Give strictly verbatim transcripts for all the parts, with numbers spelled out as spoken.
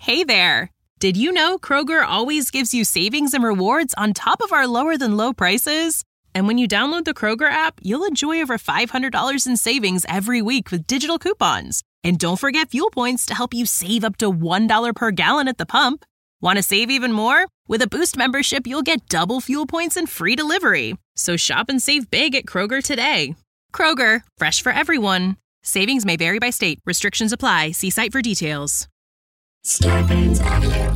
Hey there! Did you know Kroger always gives you savings and rewards on top of our lower-than-low prices? And when you download the Kroger app, you'll enjoy over five hundred dollars in savings every week with digital coupons. And don't forget fuel points to help you save up to one dollar per gallon at the pump. Want to save even more? With a Boost membership, you'll get double fuel points and free delivery. So shop and save big at Kroger today. Kroger, fresh for everyone. Savings may vary by state. Restrictions apply. See site for details. Scarpins Avenue.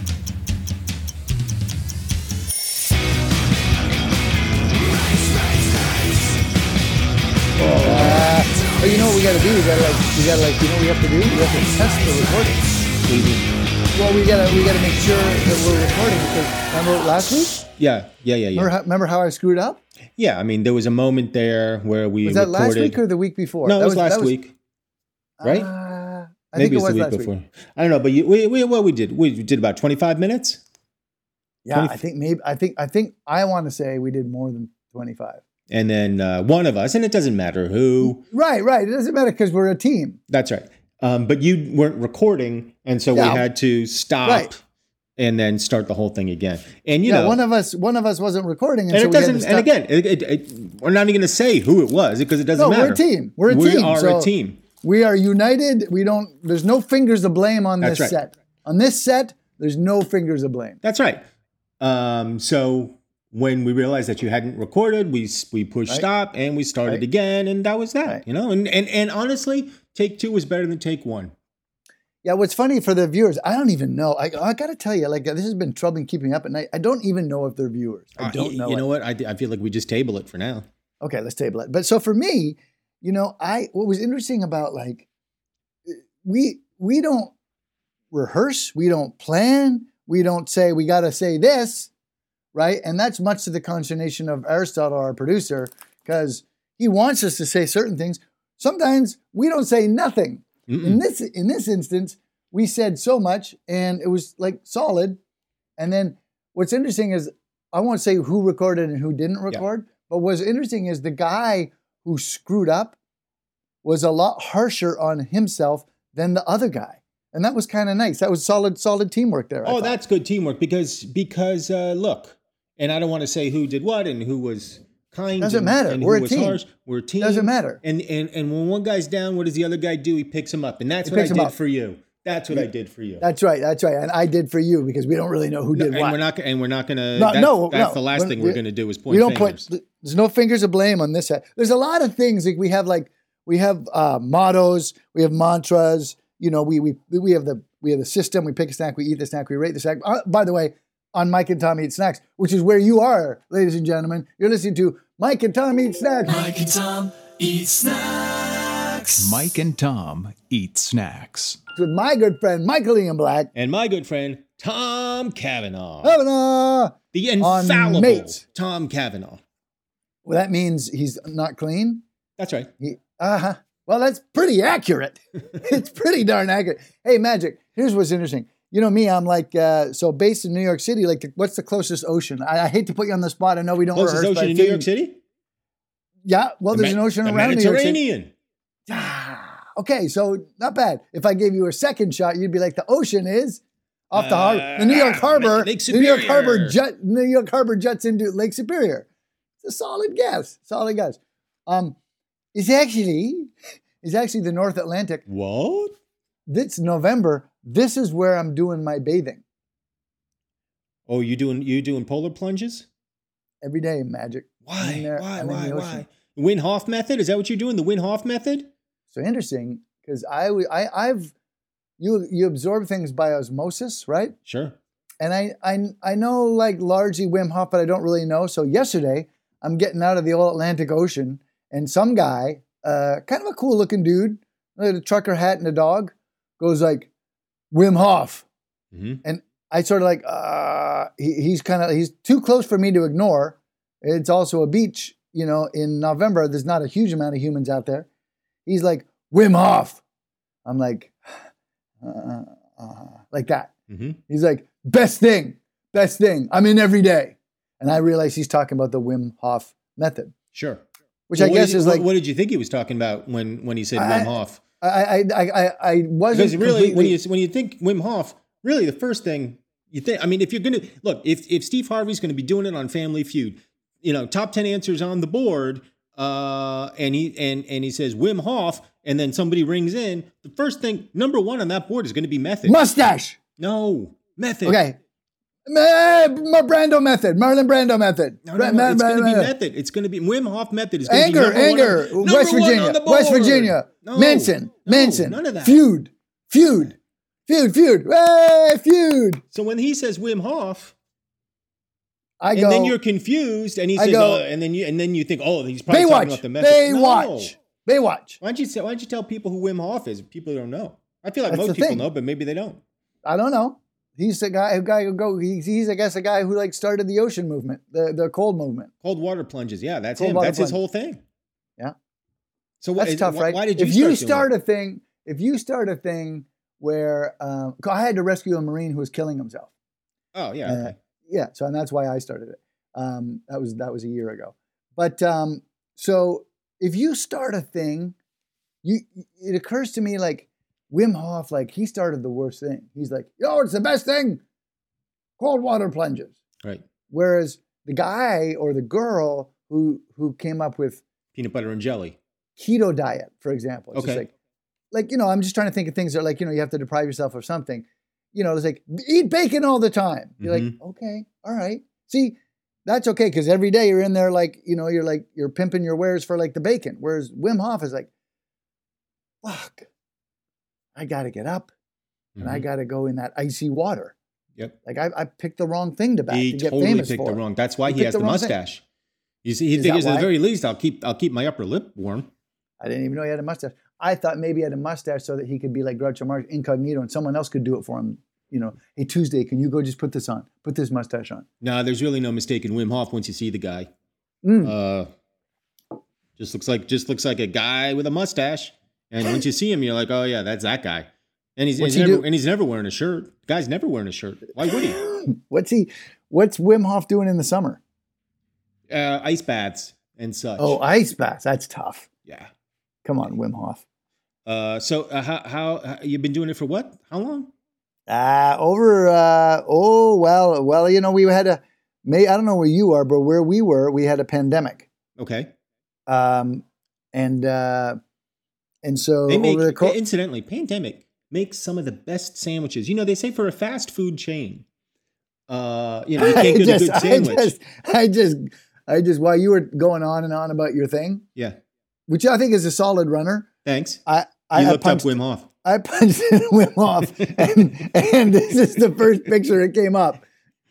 Uh, but you know what we gotta do? We gotta like, we gotta like, you know what we have to do? We have to test the recording. Well, we gotta, we gotta make sure that we're recording because remember last week? Yeah, yeah, yeah, yeah. Remember how, remember how I screwed up? Yeah, I mean, there was a moment there where we was that recorded. last week or the week before? No, that it was, was last was, week, right? Uh, I Maybe think it was the week last before. week. I don't know, but you, we, we, what we did, we did about twenty-five minutes. Yeah, twenty I think maybe I think I think I want to say we did more than twenty-five. And then uh, one of us, and it doesn't matter who. Right, right. It doesn't matter because we're a team. That's right. Um, but you weren't recording, and so Yeah. we had to stop Right. and then start the whole thing again. And you yeah, know, one of us one of us wasn't recording, and, and so it we had to doesn't. stop. And again, it, it, it, we're not even going to say who it was because it doesn't No, matter. we're a team. We're a we team. are So a team. We are united. We don't. There's no fingers to blame on That's this right. set. On this set, there's no fingers to blame. That's right. Um, so when we realized that you hadn't recorded, we we pushed Right. stop and we started Right. again, and that was that. Right. You know, and, and and honestly, take two was better than take one. Yeah, what's funny for the viewers, I don't even know. I, I got to tell you, like this has been troubling keeping up at night. I don't even know if they're viewers. I Uh, don't y- know. You it. know what? I, I feel like we just table it for now. Okay, let's table it. But so for me, you know, I what was interesting about like we we don't rehearse, we don't plan, we don't say we got to say this, right? And that's much to the consternation of Aristotle, our producer, because he wants us to say certain things. Sometimes we don't say nothing. Mm-mm. In this in this instance, we said so much, and it was like solid. And then what's interesting is I won't say who recorded and who didn't record, but what's interesting is the guy who screwed up was a lot harsher on himself than the other guy, and that was kind of nice. That was solid, solid teamwork there. I Oh, thought. that's good teamwork because because uh, look, and I don't want to say who did what and who was kind. Doesn't and, matter. And We're who a was team. harsh. We're a team. Doesn't matter. And and and when one guy's down, what does the other guy do? He picks him up, and that's He what I picks him did up. for you. That's what I did for you. That's right. That's right. And I did for you because we don't really know who did and what. we're not and we're not gonna. No, that's, no, that's no. the last We're- thing we're we- gonna do is point we don't fingers. put. There's no fingers of blame on this side. There's a lot of things like we have like we have uh, mottos, we have mantras. You know, we we we have the we have the system. We pick a snack, we eat the snack, we rate the snack. Uh, by the way, on Mike and Tom Eat Snacks, which is where you are, ladies and gentlemen, you're listening to Mike and Tom Eat Snacks. Mike and Tom eat snacks. Mike and Tom eat snacks. With my good friend Michael Ian Black. And my good friend Tom Cavanaugh, Havana. the on infallible Mates. Tom Cavanaugh. Well, that means he's not clean. That's right. He, uh-huh. Well, that's pretty accurate. It's pretty darn accurate. Hey, Magic, here's what's interesting. You know me, I'm like, uh, so based in New York City, like, the, what's the closest ocean? I, I hate to put you on the spot. I know we don't Closest rehearse. but ocean I in New feel- York City? Yeah, well, The there's Me- an ocean the around New York City. Mediterranean. Ah, okay, so not bad. If I gave you a second shot, you'd be like, the ocean is off the harbor. The New York Ah, Harbor. Lake the New York Harbor Superior. jet. New York Harbor juts into Lake Superior. It's a solid guess. Solid guess. Um, it's actually, it's actually the North Atlantic. What? This November, this is where I'm doing my bathing Oh, you doing you doing polar plunges? every day. Magic. I'm in Why? there, Why? I'm in Why? the Why? ocean. Win Hof method? Is that what you're doing? The Win Hof method? So interesting because I, w- I, I've, you, you absorb things by osmosis, right? Sure. And I, I, I know like largely Wim Hof, but I don't really know. So yesterday, I'm getting out of the old Atlantic Ocean, and some guy, uh, kind of a cool looking dude, with a trucker hat and a dog, goes like, Wim Hof. Mm-hmm. And I sort of like, uh, he, he's kind of, he's too close for me to ignore. It's also a beach, you know, in November, there's not a huge amount of humans out there. He's like, Wim Hof. I'm like, uh, uh, like that. Mm-hmm. He's like, best thing, best thing. I'm in every day. And I realize he's talking about the Wim Hof method, Sure. which Well, I what guess did you- is what- like, What did you think he was talking about when when he said I- Wim Hof? I, I, I, I, I wasn't Because really, when completely- you when you think Wim Hof, really the first thing you think, I mean, if you're going to, look, if, if Steve Harvey's going to be doing it on Family Feud, you know, top ten answers on the board, uh, and he and and he says Wim Hof, and then somebody rings in, the first thing, number one on that board is going to be method. Mustache. No, method. Okay. Ma- Ma- Brando method. Marlon Brando method. No, no, no. Ma- It's Ma- going to be Ma- method. It's going to be Wim Hof method. Is going Anger, to be number anger. one on, number West one Virginia. on the West board. Virginia. No, Manson. no, Manson. None of that. Feud. Feud. Feud. Feud. Hey, feud. So when he says Wim Hof, I and go. then you're confused, and he I says, go- oh, and then you and then you think, oh, he's probably talking about Baywatch. the method. Baywatch. No. Baywatch. Why don't you say, why don't you tell people who Wim Hof is? People don't know. I feel like That's most the people thing. know, but maybe they don't. I don't know. He's the guy who guy who go. He's, he's I guess the guy who like started the ocean movement, the the cold movement. Cold water plunges. Yeah, that's Cold him. water That's his plunge. whole thing. Yeah. So what? That's is- tough, why, right? Why did you? If you doing start that? a thing, if you start a thing where um, I had to rescue a Marine who was killing himself. Oh yeah. Uh, Okay. yeah, so and that's why I started it. Um, that was that was a year ago. But um, so if you start a thing, you it occurs to me like Wim Hof, like he started the worst thing. He's like, yo, it's the best thing. Cold water plunges. Right. Whereas the guy or the girl who who came up with Peanut butter and jelly. keto diet, for example, it's Okay. just like, like you know, I'm just trying to think of things that are like, you know, you have to deprive yourself of something. You know, it's like eat bacon all the time. You're like, Mhm. okay, all right. See, that's okay because every day you're in there like, you know, you're like you're pimping your wares for like the bacon. Whereas Wim Hof is like, fuck, I got to get up and I Mhm. got to go in that icy water. Yep. Like I, I picked the wrong thing to back He to get totally famous picked for. the wrong. That's why He he, picked has the the wrong thing. mustache. You see, he Is figures that at the why? very least, I'll keep I'll keep my upper lip warm. I didn't even know he had a mustache. I thought maybe he had a mustache so that he could be like Groucho Marx incognito and someone else could do it for him. You know, hey, Tuesday, can you go just put this on? Put this mustache on. No, there's really no mistaking Wim Hof once you see the guy. Mm. Uh, just looks like just looks like a guy with a mustache. And once you see him, you're like, oh yeah, that's that guy. And he's, What's he's he never do? and he's never wearing a shirt. The guy's never wearing a shirt. Why would he? What's he? What's Wim Hof doing in the summer? Uh, ice baths and such. Oh, ice baths. That's tough. yeah. Come on, Wim Hof. Uh, so uh, how, how how you've been doing it for what? How long? Uh, over. Uh, oh well, well, you know, we had a. May I don't know where you are, but where we were, we had a pandemic. Okay. Um, and uh, and so They make over the co- incidentally, Pandemic makes some of the best sandwiches. You know, they say for a fast food chain, uh, you know, you I can't get just, a good sandwich. I just, I just, I just, while you were going on and on about your thing, yeah. which I think is a solid runner, Thanks. I, I, You I looked up punched, Wim Hof. I punched Wim Hof, and, and this is the first picture that came up.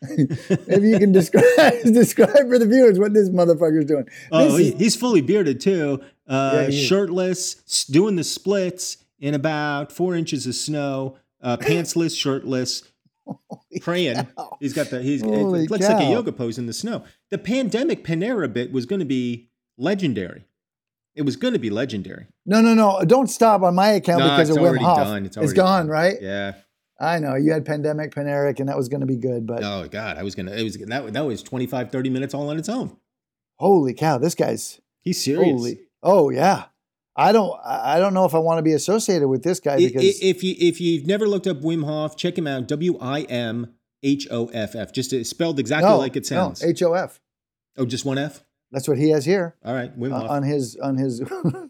If you can describe describe for the viewers what this motherfucker's doing. Oh, This he, is- he's fully bearded too. Uh, Yeah, he is. shirtless, s- doing the splits in about four inches of snow. Uh, pantsless, shirtless, praying. cow. He's got the. He's Holy it looks like a cow. yoga pose in the snow. The Pandemic Panera bit was going to be legendary. It was going to be legendary. no, no, no! Don't stop on my account Nah, because it's of Wim already Hof. done. It's it's already gone, done. right? Yeah. I know you had pandemic, Paneric, and that was going to be good. But Oh God, I was gonna. It was that. That was twenty-five, thirty minutes all on its own. holy cow, this guy's He's serious. holy. Oh yeah, I don't. I I don't know if I want to be associated with this guy I- because I- if you if you've never looked up Wim Hof, check him out. W I M H O F F. Just uh, spelled exactly no, like it sounds. No, H O F. Oh, just one F. That's what he has here All right, Wim uh, Hof. on his on his.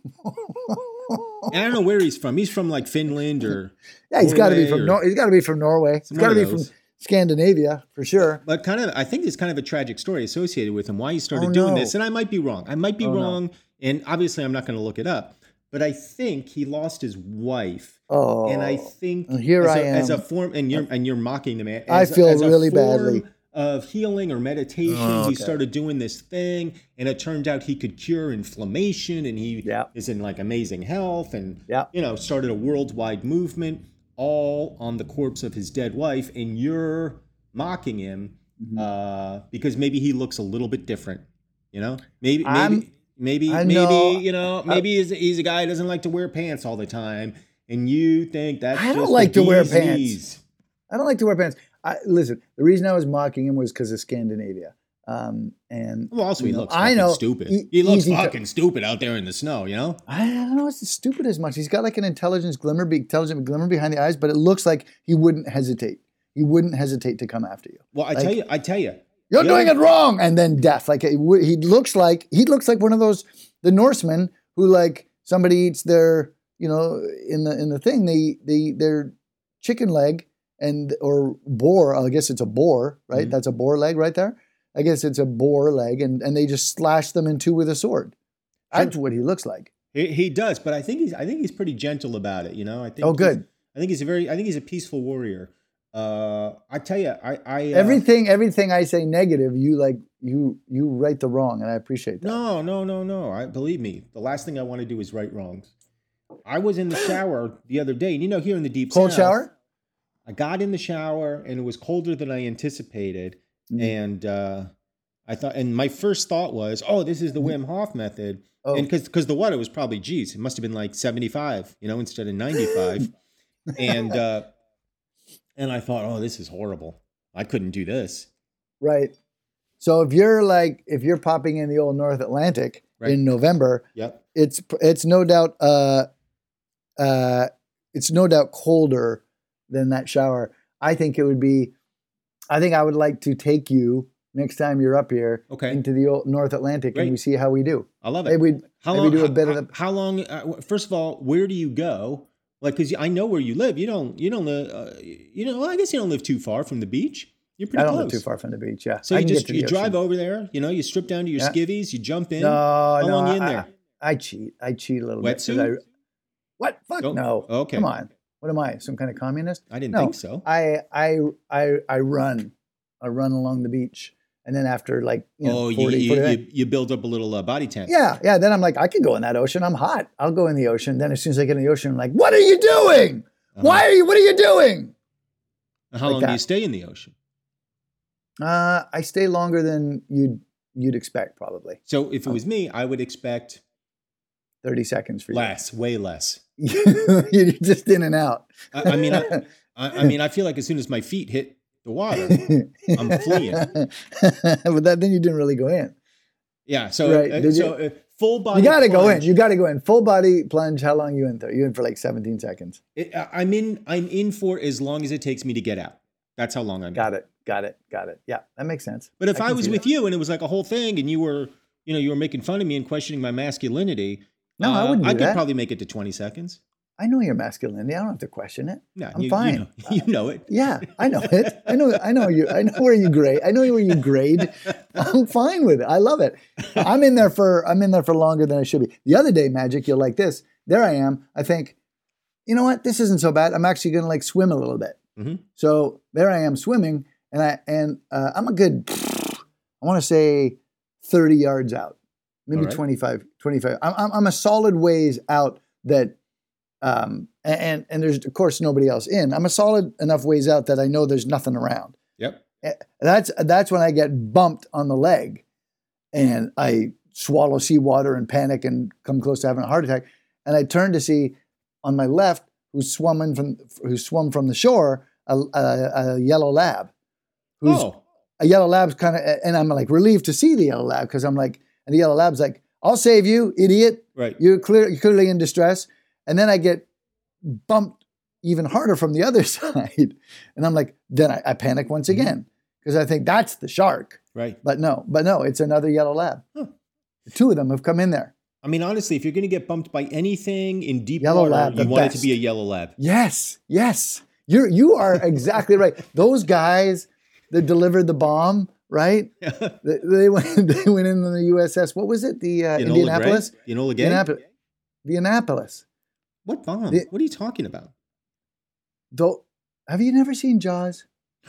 And I don't know where he's from. He's from like Finland or Yeah, he's got to be Norway from or- Nor- he's got to be from Norway. He's Some got to one be of from those. Scandinavia for sure. But kind of, I think there's kind of a tragic story associated with him. Why he started Oh, doing no. this, and I might be wrong. I might be Oh, no. wrong, and obviously I'm not going to look it up. But I think he lost his wife, Oh, and I think and here as I a, as a am. form, and you're and you're mocking the man. I As a- feel as a really form badly. of healing or meditation. Oh, He okay. started doing this thing, and it turned out he could cure inflammation, and he Yeah. is in like amazing health, and Yeah. you know, started a worldwide movement, all on the corpse of his dead wife, and you're mocking him Mm-hmm. uh, because maybe he looks a little bit different. You know, maybe I'm- maybe maybe I maybe know. you know maybe he's, he's a guy who doesn't like to wear pants all the time, and you think that's I don't just like the to wear bee's pants. knees. I don't like to wear pants. I, listen, the reason I was mocking him was because of Scandinavia. Um, and Well, also he you know, looks I fucking know, stupid. e- he looks easy to- fucking stupid out there in the snow. You know. I don't know. It's stupid as much. He's got like an intelligence glimmer, be- intelligent glimmer behind the eyes, but it looks like he wouldn't hesitate. he wouldn't hesitate to come after you. Well, I Like, tell you, I tell you, You're the doing other- it wrong, and then death. Like he would- he looks like he looks like one of those the Norsemen who like somebody eats their you know in the in the thing they they their chicken leg and or boar. I guess it's a boar, right? Mhm. That's a boar leg right there. I guess it's a boar leg, and and they just slash them in two with a sword. That's what he looks like. He, he does, but I think he's I think he's pretty gentle about it. You know, I think. Oh, he's- good. I think he's a very I think he's a peaceful warrior. Uh, I tell you, I I uh, Everything everything I say negative, you like you you right the wrong, and I appreciate that. No, no, no, no. I believe me. The last thing I want to do is right wrongs. I was in the shower the other day, and you know, here in the deep Cold south, shower? I got in the shower, and it was colder than I anticipated, Mm. and uh, I thought, and my first thought was, oh, this is the Wim Hof method, Oh. and because because the water was probably, geez, it must have been like seventy-five, you know, instead of ninety-five, and uh, and I thought, oh, this is horrible. I couldn't do this. Right. So if you're like if you're popping in the old North Atlantic Right. in November, Yep. it's it's no doubt uh uh it's no doubt colder than that shower. I think it would be I think I would like to take you next time you're up here Okay. into the old North Atlantic Great. and we see how we do. I love it. Maybe we How maybe long? do a how, bit of how- the how long? Uh, first of all, where do you go? Like, because I know where you live. You don't. You don't live. Uh, you know. Well, I guess you don't live too far from the beach. You're pretty I don't close. live too far from the beach, yeah. So I you can just get to the you drive ocean. over there. You know, you strip down to your Yeah. skivvies. You jump in. No, How no, long you in I, there? I, I cheat. I cheat a little bit. 'cause Wetsuit? I, what? Fuck Don't- no. okay. Come on. What am I? Some kind of communist? I didn't No, think so. I I I I run. I run along the beach. And then after like, you know, oh, you, forty, you, forty you you build up a little uh, body temp. yeah, yeah. Then I'm like, I could go in that ocean. I'm hot. I'll go in the ocean. Then as soon as I get in the ocean, I'm like, what are you doing? Uh-huh. Why are you, what are you doing? How like long do you that. stay in the ocean? Uh, I stay longer than you'd, you'd expect, probably. So if it was me, I would expect thirty seconds for you. less, way less. You're just in and out. I, I mean, I, I, I mean, I feel like as soon as my feet hit the water, I'm fleeing. But that, then you didn't really go in. Yeah. So, Right, uh, did so uh, full body. You got to go in. plunge. You got to go in. Full body plunge. How long you in there? You in for like seventeen seconds. It, I- I'm in. I'm in for as long as it takes me to get out. That's how long I'm. Got it. Got it. Got it. Yeah, that makes sense. But if I, can was see with that. you and it was like a whole thing, and you were, you know, you were making fun of me and questioning my masculinity, No, I wouldn't do I could that. probably make it to twenty seconds. I know your masculinity. I don't have to question it. No, I'm you, you fine. know- You know, it. Yeah, I know it. I know. I know you. I know where you grade. I know where you grade. I'm fine with it. I love it. I'm in there for. I'm in there for longer than I should be. The other day, Magic, you'll like this. There I am. I think, you know what? This isn't so bad. I'm actually going to like swim a little bit. Mhm. So there I am swimming, and I and uh, I'm a good. I want to say thirty yards out, maybe All right. twenty-five. twenty-five. I'm, I'm I'm a solid ways out that. Um, and and there's of course nobody else in. I'm a solid enough ways out that I know there's nothing around. Yep. Eh, That's that's when I get bumped on the leg, and I swallow seawater and panic and come close to having a heart attack. And I turn to see on my left, who's swimming from who swum from the shore, a, a, a yellow lab, who's Oh, a yellow lab's kind of, and I'm like relieved to see the yellow lab because I'm like, and the yellow lab's like, I'll save you, idiot. right. You're clear, you're clearly in distress. And then I get bumped even harder from the other side. And I'm like, then I, I panic once again because I think that's the shark. Right. But no, but no, it's another yellow lab. Huh. The two of them have come in there. I mean, honestly, if you're going to get bumped by anything in deep Yellow water, lab, you the want it best. to be a yellow lab. Yes, yes. You're you are exactly right. Those guys that delivered the bomb, right? They, they went they went in the U S S. What was it? The uh, Enola Indianapolis? Gray? Enola Gay? Indianapolis. The Indianapolis. What bomb? The- what are you talking about? Though, have you never seen Jaws?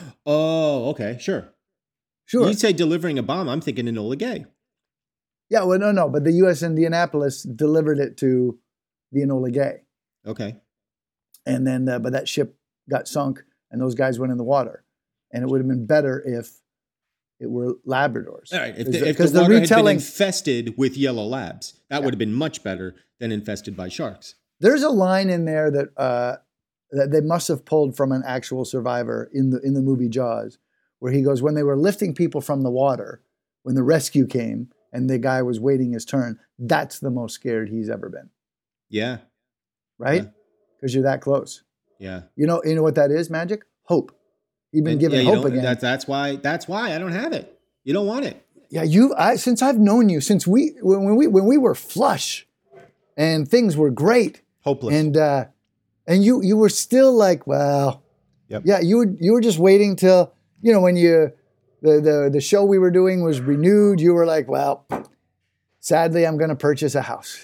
Oh, okay, sure. Sure. You say delivering a bomb, I'm thinking Enola Gay. Yeah, well, no, no, but the U S Indianapolis delivered it to the Enola Gay, Okay. and then uh, but that ship got sunk, and those guys went in the water, and it would have been better if it were Labradors. All right. If Because the, if the because the water had been retelling, infested with yellow labs, that would have been much better than infested by sharks. there's a line in there that uh, that they must have pulled from an actual survivor in the in the movie Jaws, where he goes, when they were lifting people from the water, when the rescue came and the guy was waiting his turn, that's the most scared he's ever been, Yeah. right? Yeah. Because you're that close. Yeah. You know, you know what that is, Magic? Hope. even And, given yeah, you hope don't- again. That's that's why that's why I don't have it. You don't want it. Yeah, you. I since I've known you, since we when, when we when we were flush, and things were great, Hopeless. and uh, and you you were still like, well, Yep. yeah, you were you were just waiting till you know when you the the the show we were doing was renewed. You were like, well, sadly, I'm going to purchase a house,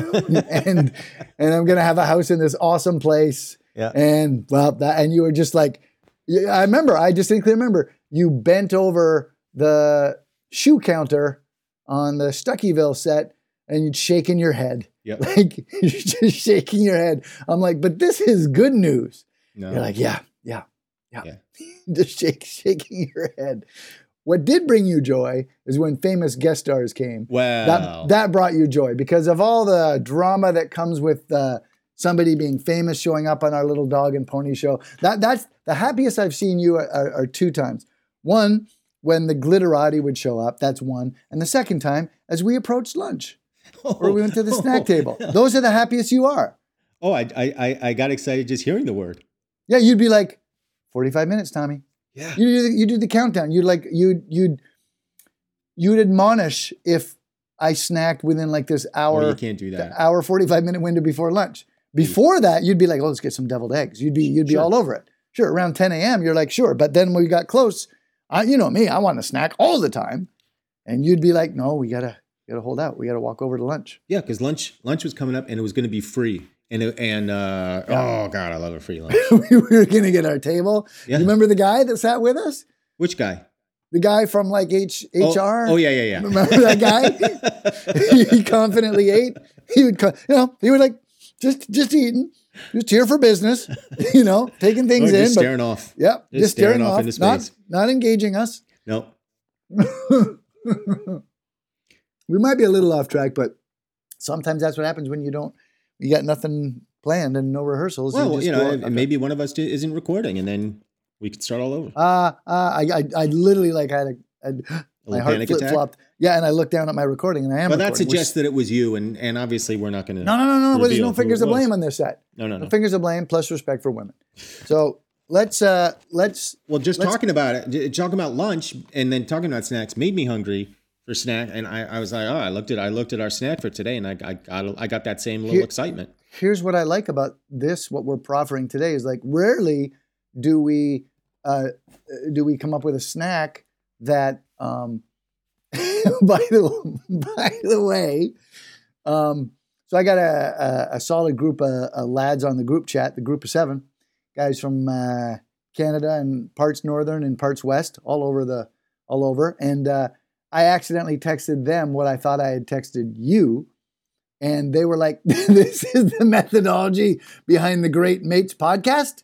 and and I'm going to have a house in this awesome place. Yeah. And well, that and you were just like, yeah, I remember. I distinctly remember you bent over the shoe counter on the Stuckyville set, and you'd shaking your head, Yep. like you're just shaking your head. I'm like, but this is good news. No. You're like, yeah, yeah, yeah, Yeah. just shake, shaking your head. What did bring you joy is when famous guest stars came. Well, That that brought you joy because of all the drama that comes with uh, somebody being famous showing up on our little dog and pony show. That that's the happiest I've seen you are, are, are two times. One, when the Glitterati would show up. That's one. And the second time, as we approached lunch, or we went to the snack table. Those are the happiest you are. Oh, I, I I I got excited just hearing the word. Yeah, you'd be like, forty-five minutes, Tommy. Yeah. You do the, you do the countdown. You'd like you'd you'd you'd admonish if I snacked within like this hour. Oh, you can't do that. Hour forty-five minute window before lunch. Before that, you'd be like, oh, let's get some deviled eggs. You'd be you'd be Sure. all over it. Sure, around ten a.m. you're like, sure. But then when we got close, I, you know me, I want a snack all the time, and you'd be like, no, we gotta gotta hold out. We gotta walk over to lunch. Yeah, because lunch lunch was coming up and it was going to be free. And it, and uh, oh god, I love a free lunch. We were gonna get our table. Yeah. You remember the guy that sat with us? Which guy? The guy from like H Oh, HR. Oh, yeah, yeah, yeah. Remember that guy? He confidently ate. He would, co- you know, he would like just just eating, just here for business, you know, taking things Or in. just but- staring off. Yeah, Just just, staring staring, off off, into not, space. not engaging us. No. We might be a little off track, but sometimes that's what happens when you don't, you got nothing planned and no rehearsals. Well, just you go know, out. and maybe one of us di- isn't recording, and then we could start all over. Uh, uh, I, I, I literally like had a, a my little heart panic flip attack? flopped. Yeah, and I looked down at my recording, and I am. But that recording, which- suggests that it was you, and and obviously we're not going to. No, no, no, no. There's reveal no who fingers it of was. blame on this set. No, no, No no. fingers of blame plus respect for women. So let's uh let's Well, just let's- talking about it, j- talking about lunch, and then talking about snacks made me hungry for snack, and I, I was like, oh, I looked at I looked at our snack for today, and I I got I got that same little Here- excitement. here's what I like about this. What we're proffering today is like rarely do we uh do we come up with a snack that um by the by the way um so I got a a, a solid group of, of lads on the group chat, the group of seven guys from uh, Canada and parts northern and parts west, all over the all over, and uh, I accidentally texted them what I thought I had texted you. And they were like, this is the methodology behind the Great Mates podcast.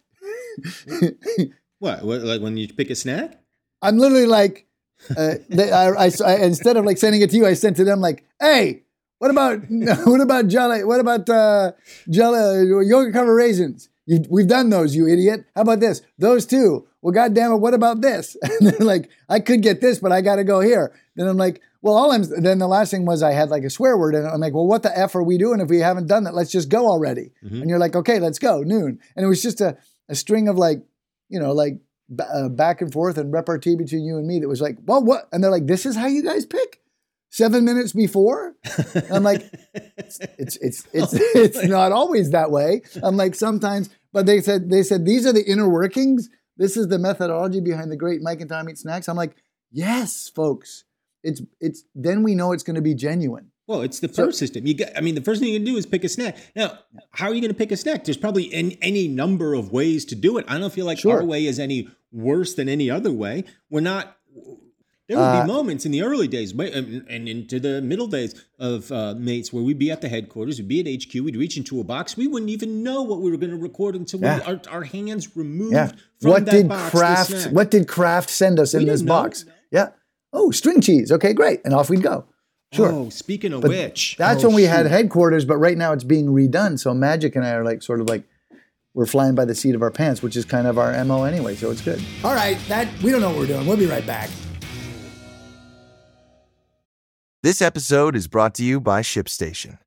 What, what like when you pick a snack? I'm literally like, uh, they, I, I, I, instead of like sending it to you, I sent to them like, hey, what about, what about jelly? What about uh, jelly, yogurt covered raisins? You, we've done those, you idiot. How about this? Those two. Well, goddamn it, what about this? And they're like, I could get this, but I got to go here. Then I'm like, well, all I'm, then the last thing was I had like a swear word, and I'm like, well, what the F are we doing if we haven't done that? Let's just go already. Mhm. And you're like, okay, let's go, noon. And it was just a, a string of like, you know, like b- uh, back and forth and repartee between you and me that was like, well, what? And they're like, this is how you guys pick? Seven minutes before? And I'm like, it's, it's, it's, it's, it's not always that way. I'm like, sometimes, but they said, they said, these are the inner workings. This is the methodology behind the Great Mike and Tom Eat Snacks. I'm like, yes, folks. It's it's then we know it's going to be genuine. Well, it's the So- PER system. You got, I mean, the first thing you can do is pick a snack. Now, how are you going to pick a snack? There's probably any, any number of ways to do it. I don't feel like Sure. our way is any worse than any other way. We're not. There would Uh, be moments in the early days wa- and and into the middle days of uh, Mates where we'd be at the headquarters, we'd be at H Q, we'd reach into a box. We wouldn't even know what we were going to record until we, Yeah. our, our hands removed Yeah. from What that did box. the Kraft snack. what did Kraft send us in We this didn't know. box? Yeah. Oh, string cheese. Okay, great. And off we'd go. Sure. Oh, speaking of But which, That's oh, when we had shoot. headquarters, but right now it's being redone. So Magic and I are like sort of like we're flying by the seat of our pants, which is kind of our M O anyway, so it's good. All right, that we don't know what we're doing. We'll be right back. This episode is brought to you by ShipStation.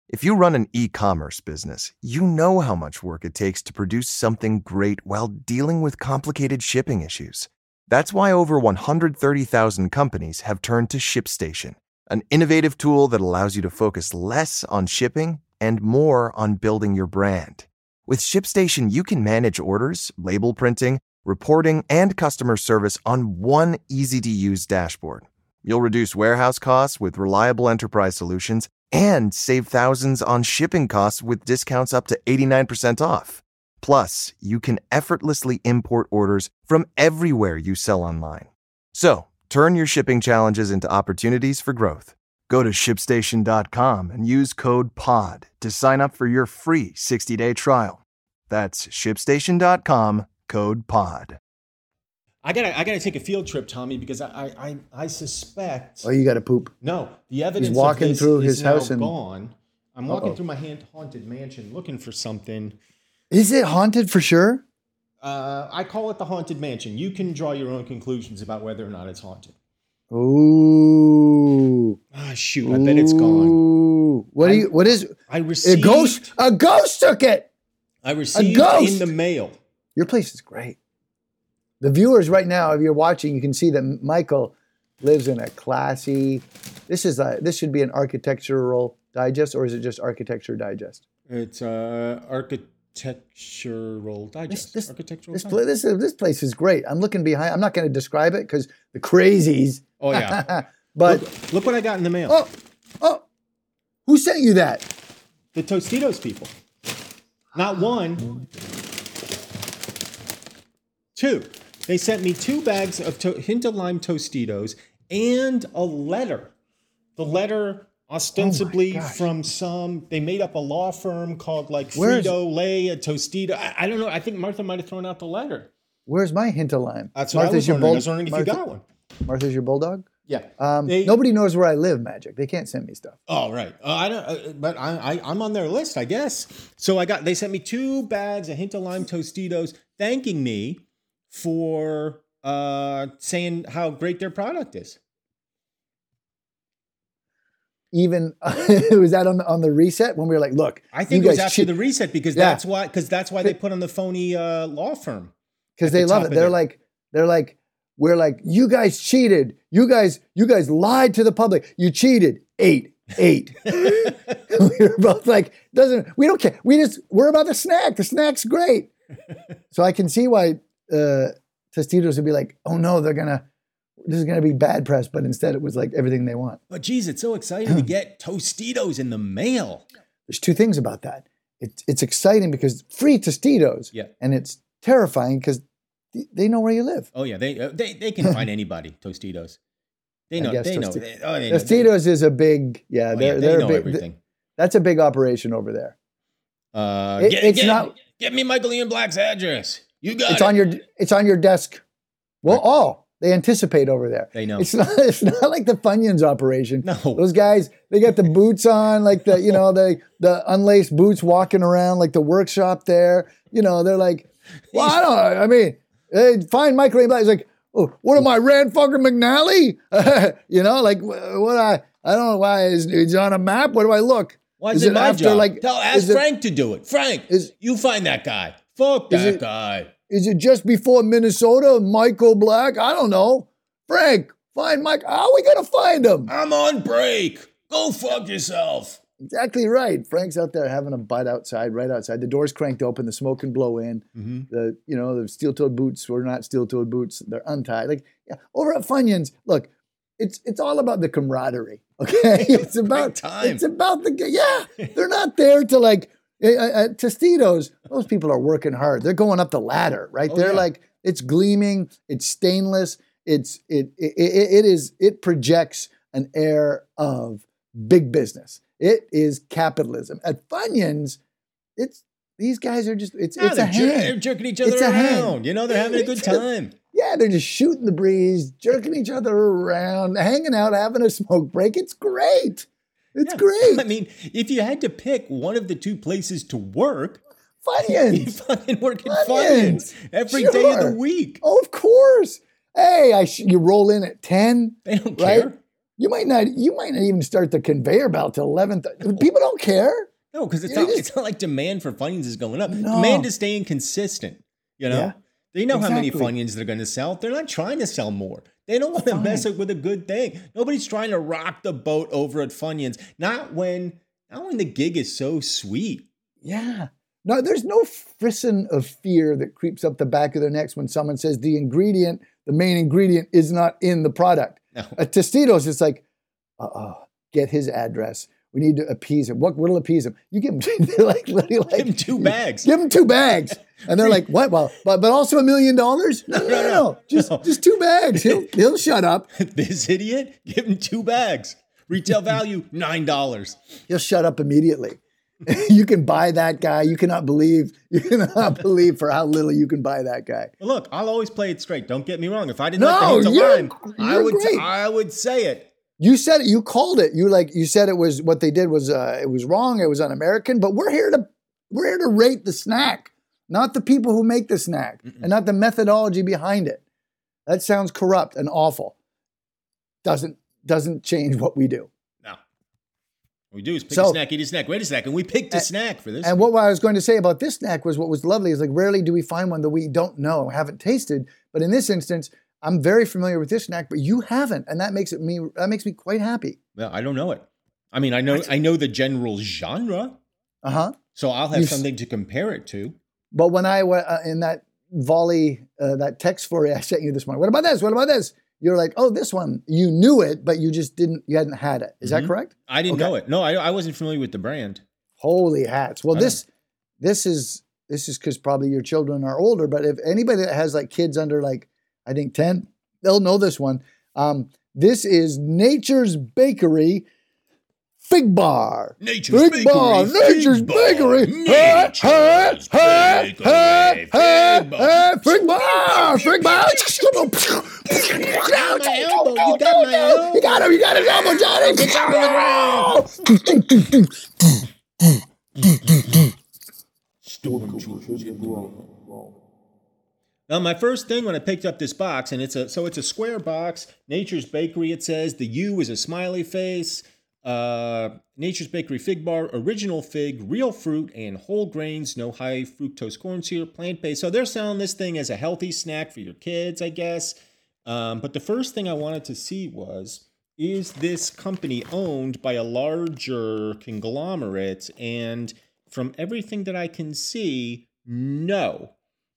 If you run an e-commerce business, you know how much work it takes to produce something great while dealing with complicated shipping issues. That's why over one hundred thirty thousand companies have turned to ShipStation, an innovative tool that allows you to focus less on shipping and more on building your brand. With ShipStation, you can manage orders, label printing, reporting, and customer service on one easy-to-use dashboard. You'll reduce warehouse costs with reliable enterprise solutions and save thousands on shipping costs with discounts up to eighty-nine percent off. Plus, you can effortlessly import orders from everywhere you sell online. So, turn your shipping challenges into opportunities for growth. Go to ship station dot com and use code P O D to sign up for your free sixty-day trial. That's ship station dot com, code P O D. I gotta, I gotta take a field trip, Tommy, because I, I, I suspect. Oh, you got to poop. No, the evidence. He's walking of this through is his now house and gone. I'm walking Uh-oh. through my hand, haunted mansion, looking for something. Is it haunted for sure? Uh, I call it the haunted mansion. You can draw your own conclusions about whether or not it's haunted. Ooh. Ah, shoot! I bet it's gone. Ooh. What do you? What is? I A received. ghost? A ghost took it. I received ghost! in the mail. Your place is great. The viewers right now, if you're watching, you can see that Michael lives in a classy. This is a. This should be an architectural digest, or is it just architecture digest? It's uh, architectural digest. This, this, architectural this, digest. pla- this, is- this place is great. I'm looking behind. I'm not going to describe it because the crazies. Oh yeah. But look, look what I got in the mail. oh, oh, who sent you that? The Tostitos people. Not one. Two. They sent me two bags of to- hint of lime Tostitos and a letter. The letter ostensibly Oh my gosh. from some, they made up a law firm called like Where is- Frito Lay, a Tostito. I, I don't know. I think Martha might have thrown out the letter. Where's my hint of lime? That's what I was your wondering. I bull- was wondering if Martha- you got one. Martha's your bulldog? Yeah. Um, They- nobody knows where I live, Magic. They can't send me stuff. Oh right, uh, I don't. Uh, but I, I, I'm on their list, I guess. So I got. They sent me two bags of hint of lime Tostitos, thanking me for uh, saying how great their product is. Even was that on the, on the reset when we were like, look, I think you it was guys after cheat- the reset because Yeah. that's why. Because that's why they put on the phony uh, law firm. because at they the love top it. of They're their- like, they're like, we're like, you guys cheated. You guys, you guys lied to the public. You cheated. Eight, eight. We were both like, doesn't we don't care. We just we're about the snack. The snack's great. So I can see why uh, Tostitos would be like, oh no, they're gonna. This is gonna be bad press, but instead it was like everything they want. But geez, it's so exciting to get Tostitos in the mail. There's two things about that. It's it's exciting because free Tostitos. Yeah. And it's terrifying because they know where you live. Oh yeah, they uh, they they can find anybody Tostitos. They I know. guess They know. Tosti- They, oh, they know. Tostitos is a big, yeah, Oh, they're yeah, they're they know a big, everything. that's a big operation over there. Uh, It- get, it's get, not- Get me Michael Ian Black's address. You got It's it. on your it's on your desk. Well, oh, they anticipate over there. They know. It's not it's not like the Funyuns operation. No. Those guys, they got the boots on, like the, you know, the the unlaced boots walking around like the workshop there. You know, they're like, well, I don't I mean, hey, find Michael Ian Black. He's like, oh, what am I, Rand fucking McNally? you know, like what I I don't know why is it's on a map. Where do I look? Why is, Is it, it my after, job? like- Tell ask is it- Frank to do it. Frank, Is- you find that guy. Fuck Is that it- guy. Is it just before Minnesota, Michael Black? I don't know. Frank, find Mike. How are we going to find him? I'm on break. Go fuck yourself. Exactly right. Frank's out there having a bite outside, right outside. The door's cranked open, the smoke can blow in. Mm-hmm. The, you know, the steel-toed boots were not steel-toed boots. They're untied. Like, yeah, over at Funyuns, look, it's it's all about the camaraderie, okay? It's about, time. it's about the, yeah, they're not there to like, uh, uh, Tostitos, those people are working hard. They're going up the ladder, right? Oh, They're yeah. like, it's gleaming, it's stainless, it's, it, it, it, it is, it projects an air of big business. It is capitalism. At Funyuns, it's, these guys are just, it's, No, it's a they're, jer- hand. they're jerking each other It's a hand. around. You know, they're having a good It's a- time. Yeah, they're just shooting the breeze, jerking each other around, hanging out, having a smoke break. It's great. It's Yeah. great. I mean, if you had to pick one of the two places to work, you Funyuns. fucking work at Funyuns. Funyuns every day of the Sure. week. Oh, of course. Hey, I sh- you roll in at ten, They don't right? care. You might not. You might not even start the conveyor belt till eleven. People don't care. No, because it's You not. just- It's not like demand for Funyuns is going up. No. Demand is staying consistent. You know, Yeah, they know how many exactly. Funyuns they're going to sell. They're not trying to sell more. They don't want to mess up with a good thing. Nobody's trying to rock the boat over at Funyuns. Not when, not when the gig is so sweet. Yeah. No, there's no frisson of fear that creeps up the back of their necks when someone says the ingredient, the main ingredient, is not in the product. No. At Tostitos, it's like, uh-oh, get his address. We need to appease him. What will appease him? You give him, they're like, literally like, Give him two bags. Give him two bags. And they're like, what? Well, but, but also a million dollars? No, no, no, no. Just, No. just two bags. He'll, he'll shut up. This idiot, give him two bags. Retail value, nine dollars. He'll shut up immediately. You can buy that guy. You cannot believe, you cannot believe for how little you can buy that guy. Well, look, I'll always play it straight. Don't get me wrong. If I didn't No, like the hint of you're- lime, I you're would, great. I would say it. You said it. You called it. You like. You said it was what they did was uh, it was wrong. It was un-American. But we're here to we're here to rate the snack, not the people who make the snack, Mm-mm. and not the methodology behind it. That sounds corrupt and awful. Doesn't doesn't change what we do. No. What we do is pick So- a snack, eat a snack, wait a snack, and we picked a And- snack for this. And what I was going to say about this snack was what was lovely is like rarely do we find one that we don't know, haven't tasted. But in this instance, I'm very familiar with this snack, but you haven't, and that makes it me that makes me quite happy. Well, I don't know it. I mean, I know I know the general genre, Uh huh. so I'll have You've- something to compare it to. But when I went uh, in that volley, uh, that text for you, I sent you this morning. What about this? What about this? You're like, oh, this one. You knew it, but you just didn't. You hadn't had it. Is Mhm. that correct? I didn't Okay. know it. No, I, I wasn't familiar with the brand. Holy hats! Well, I this this is this is because probably your children are older. But if anybody that has like kids under like I think ten, they'll know this one. Um, this is Nature's Bakery Fig Bar. Nature's Fig Bakery. Bar, Nature's Fig Bar, Bakery. Hey, Nature's hey, hey, Bakery, hey, hey, Fig Bar. hey, Fig Bar, Fig Bar. You got my elbow, you got my elbow. You got him, you got his elbow, Johnny. Get down on the ground. Now, my first thing when I picked up this box, and it's a so it's a square box. Nature's Bakery. It says the U is a smiley face. Uh, Nature's Bakery Fig Bar, original fig, real fruit, and whole grains. No high fructose corn syrup, plant based. So they're selling this thing as a healthy snack for your kids, I guess. Um, but the first thing I wanted to see was, is this company owned by a larger conglomerate? And from everything that I can see, no.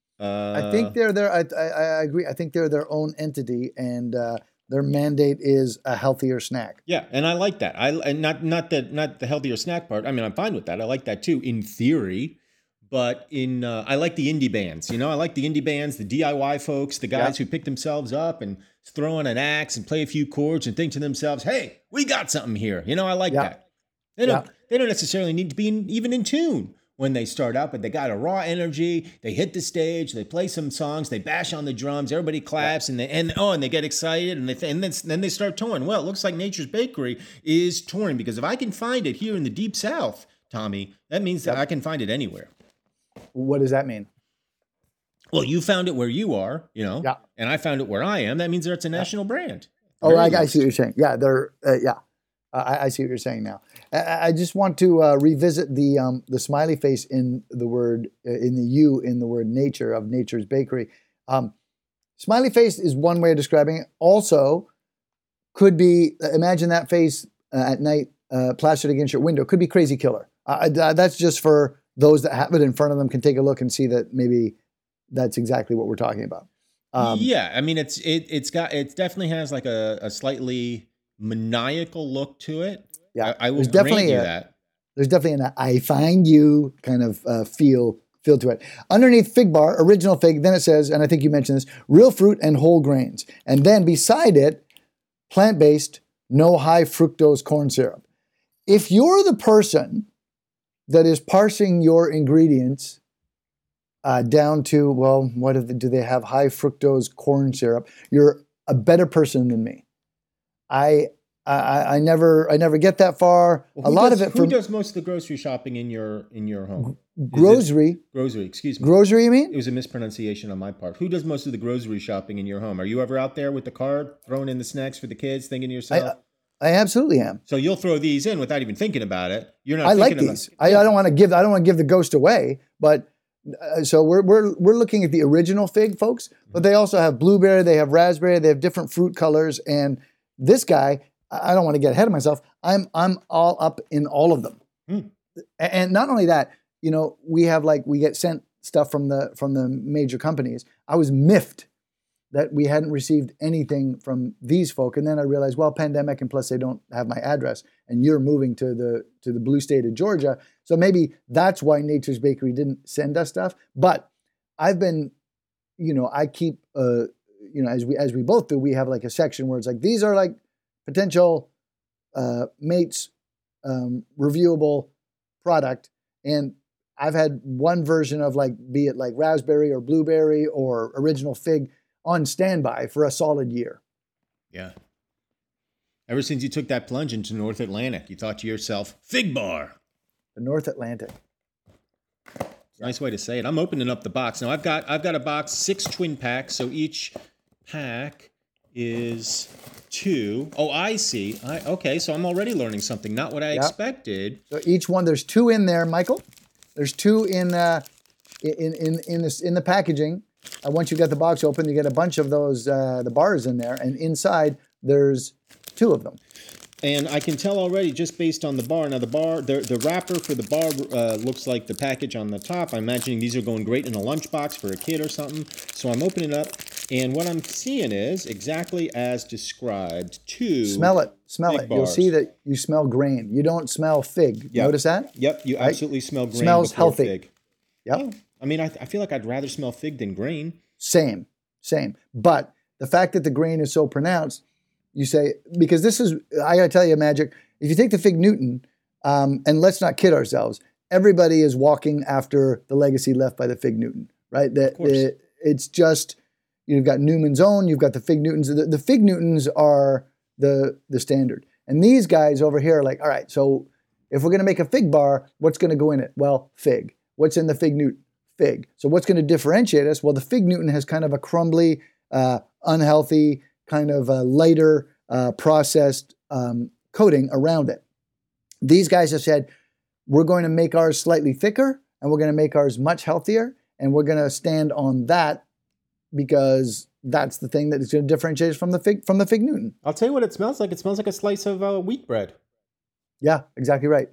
Uh, I think they're their. I, I, I agree. I think they're their own entity, and uh, their mandate is a healthier snack. Yeah, and I like that. I and not not that not the healthier snack part. I mean, I'm fine with that. I like that too in theory, but in uh, I like the indie bands. You know, I like the indie bands, the D I Y folks, the guys Yeah. who pick themselves up and throw on an axe and play a few chords and think to themselves, "Hey, we got something here." You know, I like Yeah. that. They don't Yeah. they don't necessarily need to be in, even in tune when they start out, but they got a raw energy. They hit the stage, they play some songs, they bash on the drums, everybody claps, and they and oh, and they get excited, and they and then then they start touring. Well, it looks like Nature's Bakery is touring, because if I can find it here in the Deep South, Tommy, that means that I can find it anywhere. What does that mean? Well, you found it where you are, you know, Yeah. and I found it where I am. That means that it's a national brand. Oh, Very I, I least. see what you're saying. Yeah, they're uh, yeah. I, I see what you're saying now. I, I just want to uh, revisit the um, the smiley face in the word uh, in the U in the word nature of Nature's Bakery. Um, smiley face is one way of describing it. Also, could be uh, imagine that face uh, at night uh, plastered against your window. Could be Crazy Killer. Uh, uh, that's just for those that have it in front of them can take a look and see that maybe that's exactly what we're talking about. Um, yeah, I mean, it's it it's got it definitely has like a, a slightly maniacal look to it. Yeah, I, I will there's grant definitely you a- that. There's definitely an I find you kind of uh, feel feel to it. Underneath Fig Bar, original fig, then it says, and I think you mentioned this, real fruit and whole grains. And then beside it, plant-based, no high fructose corn syrup. If you're the person that is parsing your ingredients uh, down to, well, what do they, do they have high fructose corn syrup? You're a better person than me. I I, I never I never get that far. Well, a who lot does, of it who for does most of the grocery shopping in your in your home? grocery. Grocery, excuse me. Grocery, you It mean? was a mispronunciation on my part. Who does most of the grocery shopping in your home? Are you ever out there with the cart, throwing in the snacks for the kids, thinking to yourself, I absolutely am. So you'll throw these in without even thinking about it. You're not. I like thinking these. About, I, I don't want to give. I don't want to give the ghost away. But uh, so we're we're we're looking at the original fig, folks. But they also have blueberry. They have raspberry. They have different fruit colors. And this guy, I don't want to get ahead of myself. I'm I'm all up in all of them. Mm. And not only that, you know, we have like we get sent stuff from the from the major companies. I was miffed that we hadn't received anything from these folk. And then I realized, well, pandemic, and plus they don't have my address, and you're moving to the to the blue state of Georgia. So maybe that's why Nature's Bakery didn't send us stuff. But I've been, you know, I keep, uh, you know, as we as we both do, we have like a section where it's like, these are like potential uh, mates, um, reviewable product. And I've had one version of like, be it like raspberry or blueberry or original fig, on standby for a solid year. Yeah. Ever since you took that plunge into North Atlantic, you thought to yourself, Fig Bar. The North Atlantic. Nice way to say it. I'm opening up the box. Now I've got I've got a box, six twin packs, so each pack is two. Oh, I see. I, okay, so I'm already learning something. Not what I Yep. expected. So each one, there's two in there, Michael. There's two in uh, in in in this in the packaging. Uh, once you get the box open, you get a bunch of those uh, the bars in there, and inside there's two of them. And I can tell already, just based on the bar. Now the bar, the the wrapper for the bar uh, looks like the package on the top. I'm imagining these are going great in a lunchbox for a kid or something. So I'm opening up, and what I'm seeing is exactly as described. Two. Smell it, smell fig it. You'll bars. see that you smell grain. You don't smell fig. Yep. Notice that? Yep, you Right? absolutely smell grain. Smells before healthy. Fig. Yep. Oh, I mean, I, I feel like I'd rather smell fig than grain. Same, same. But the fact that the grain is so pronounced, you say, because this is, I gotta tell you, Magic, if you take the Fig Newton, um, and let's not kid ourselves, everybody is walking after the legacy left by the Fig Newton, right? The, course. the, it's just, you've got Newman's Own, you've got the Fig Newtons. The, the Fig Newtons are the, the standard. And these guys over here are like, all right, so if we're gonna make a fig bar, what's gonna go in it? Well, fig. What's in the Fig Newton? Fig. So what's going to differentiate us? Well, the Fig Newton has kind of a crumbly, uh, unhealthy, kind of a lighter, uh, processed um, coating around it. These guys have said, we're going to make ours slightly thicker, and we're going to make ours much healthier, and we're going to stand on that because that's the thing that is going to differentiate us from the Fig from the Fig Newton. I'll tell you what it smells like. It smells like a slice of uh, wheat bread. Yeah, exactly right.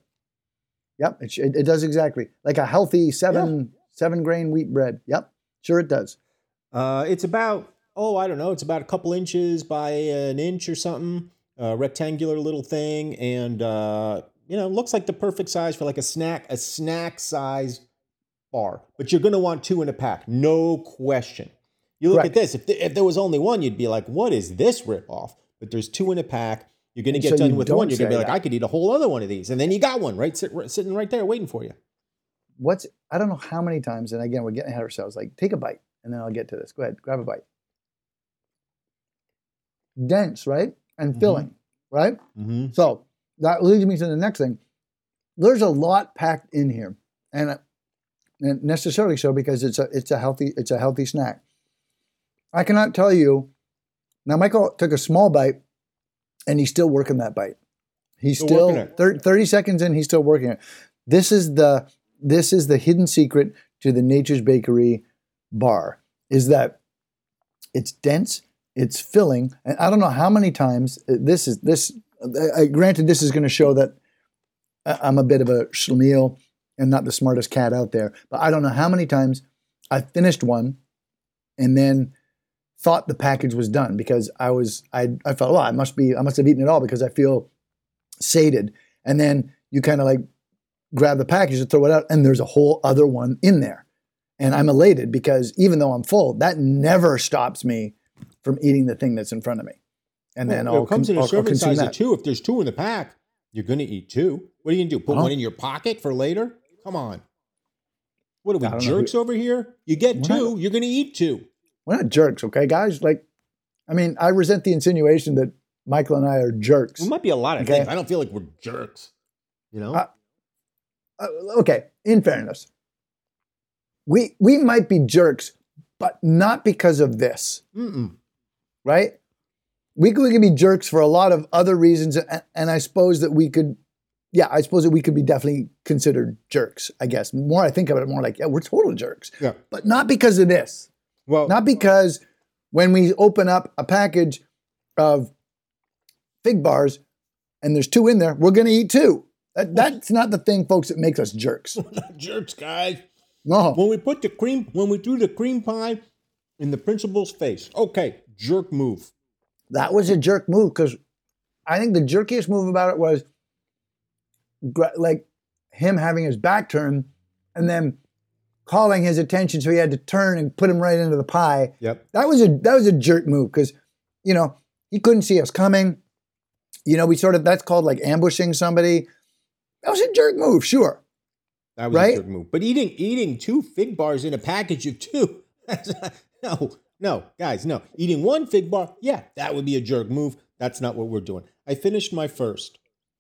Yep, it, it, it does exactly like a healthy seven. Yeah. Seven grain wheat bread. Yep, sure it does. Uh, it's about, oh, I don't know, it's about a couple inches by an inch or something, a rectangular little thing, and, uh, you know, looks like the perfect size for like a snack, a snack size bar. But you're going to want two in a pack, no question. You look Correct. at this, if, th- if there was only one, you'd be like, what is this ripoff? But there's two in a pack. You're going to And get so done you with don't one. You're going to be say like, that. I could eat a whole other one of these. And then you got one, right? Sit, sitting right there waiting for you. What's, I don't know how many times, and again, we're getting ahead of ourselves, like take a bite and then I'll get to this. Go ahead, grab a bite. Dense, right? And Mhm. filling, right? Mm-hmm. So that leads me to the next thing. There's a lot packed in here, and, uh, and necessarily so because it's a it's a healthy it's a healthy snack. I cannot tell you. Now, Michael took a small bite, and he's still working that bite. He's Still still working it. thir- thirty seconds in. He's still working it. This is the this is the hidden secret to the Nature's Bakery bar. Is that it's dense, it's filling, and I don't know how many times this is this. Uh, granted, this is going to show that I'm a bit of a schlemiel and not the smartest cat out there, but I don't know how many times I finished one and then thought the package was done because I was I I felt, well, I must be I must have eaten it all because I feel sated, and then you kind of like grab the package and throw it out, and there's a whole other one in there, and I'm elated because even though I'm full, that never stops me from eating the thing that's in front of me, and then Well, I'll it comes con- in a I'll- I'll serving consume size that. of two. If there's two in the pack, you're going to eat two. What are you going to do? Put Oh. one in your pocket for later? Come on. What are we, I don't know jerks who- over here? You get We're two, not- you're going to eat two. We're not jerks, okay, guys? Like, I mean, I resent the insinuation that Michael and I are jerks. We might be a lot of Okay. things. I don't feel like we're jerks. You know? Uh, Uh, okay, in fairness, we we might be jerks, but not because of this, Mm-mm. right? we could, we could be jerks for a lot of other reasons. And, and I suppose that we could, yeah, I suppose that we could be definitely considered jerks, I guess. The more I think about it, more like, yeah, we're total jerks. Yeah. But not because of this. Well, Not because when we open up a package of fig bars and there's two in there, we're going to eat two. That, that's not the thing, folks, that makes us jerks. we're not jerks, guys. No. When we put the cream, when we threw the cream pie in the principal's face, okay, jerk move. That was a jerk move because I think the jerkiest move about it was gra- like him having his back turned and then calling his attention, so he had to turn and put him right into the pie. Yep. That was a that was a jerk move because, you know, he couldn't see us coming. You know, we sort of, that's called like ambushing somebody. That was a jerk move, sure. That was Right? a jerk move. But eating eating two fig bars in a package of two, no, no, guys, no. Eating one fig bar, yeah, that would be a jerk move. That's not what we're doing. I finished my first.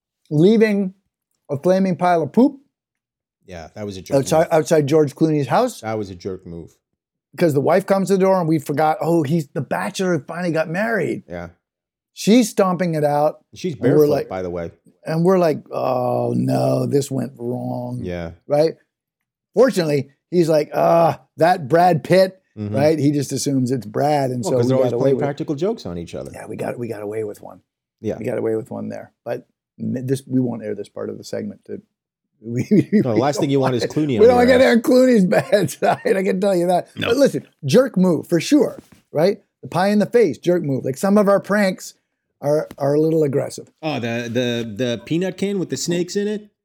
Leaving a flaming pile of poop Yeah, that was a jerk outside move. outside George Clooney's house That was a jerk move. because the wife comes to the door and we forgot, oh, he's the bachelor who finally got married. Yeah. She's stomping it out. She's And we're barefoot, like- by the way. And we're like, oh no, this went wrong. Yeah. Right? Fortunately, he's like, ah, that Brad Pitt, Mhm. right? He just assumes it's Brad. And Well, so because we they're got always away playing with it. practical jokes on each other. Yeah, we got we got away with one. Yeah. We got away with one there. But this we won't air this part of the segment. To, we, we, No, the last thing you want is Clooney on We don't your want to get ass. Aaron Clooney's bad side. I can tell you that. No. But listen, jerk move for sure, right? The pie in the face, jerk move. Like some of our pranks are are a little aggressive. Oh, the the the peanut can with the snakes in it.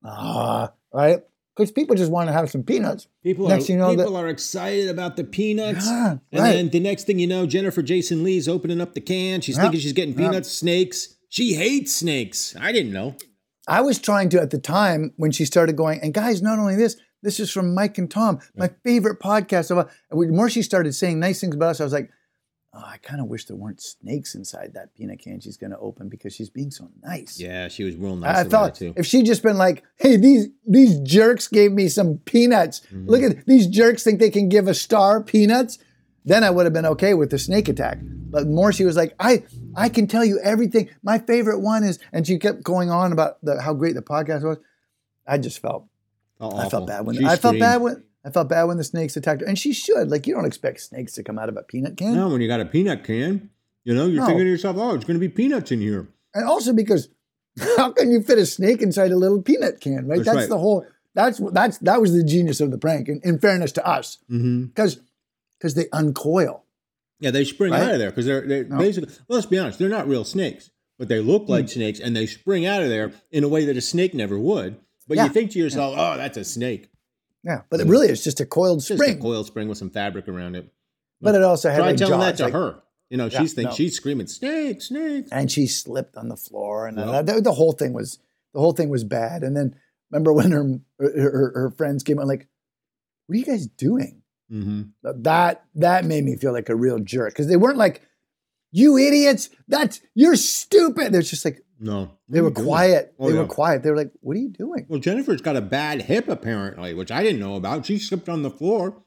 Ah, right? Because people just want to have some peanuts. People Next are thing you know, people that- are excited about the peanuts, Yeah, and right. then the next thing you know, Jennifer Jason Leigh's opening up the can. She's Yeah, thinking she's getting yeah. peanuts, snakes. She hates snakes. I didn't know. I was trying to at the time when she started going, and guys, not only this, this is from Mike and Tom, my favorite podcast. About, and the more she started saying nice things about us, I was like, oh, I kind of wish there weren't snakes inside that peanut can she's going to open because she's being so nice. Yeah, she was real nice I about thought it too. if she'd just been like, hey, these these jerks gave me some peanuts. Mm-hmm. Look at these jerks think they can give a star peanuts. Then I would have been okay with the snake attack. But more she was like, I I can tell you everything. My favorite one is, and she kept going on about the, how great the podcast was. I just felt Oh, I awful. felt bad when She I felt screamed. bad when I felt bad when the snakes attacked her. And she should. Like, you don't expect snakes to come out of a peanut can. No, when you got a peanut can, you know, you're No. thinking to yourself, oh, it's going to be peanuts in here. And also because how can you fit a snake inside a little peanut can, right? That's That's, right. the whole that's that's that was the genius of the prank, in, in fairness to us. Mm-hmm. Because because they uncoil. Yeah, they spring Right? out of there because they're, they're No. basically, well, let's be honest, they're not real snakes, but they look Hmm. like snakes and they spring out of there in a way that a snake never would. But Yeah. you think to yourself, oh, that's a snake. Yeah. But it really is just a coiled It's just spring. a coiled spring with some fabric around it. But it also had Try like telling jaws. that to like- her. You know, Yeah, she's thinking, no. she's screaming, snake, snake. And she slipped on the floor, and Yeah. the, the whole thing was the whole thing was bad. And then remember when her her, her friends came out like, "What are you guys doing?" Mm-hmm. That that made me feel like a real jerk because they weren't like, "You idiots! That's you're stupid." They're just like No. they What were are you doing? quiet. Oh, they yeah. were quiet. They were like, "What are you doing?" Well, Jennifer's got a bad hip apparently, which I didn't know about. She slipped on the floor.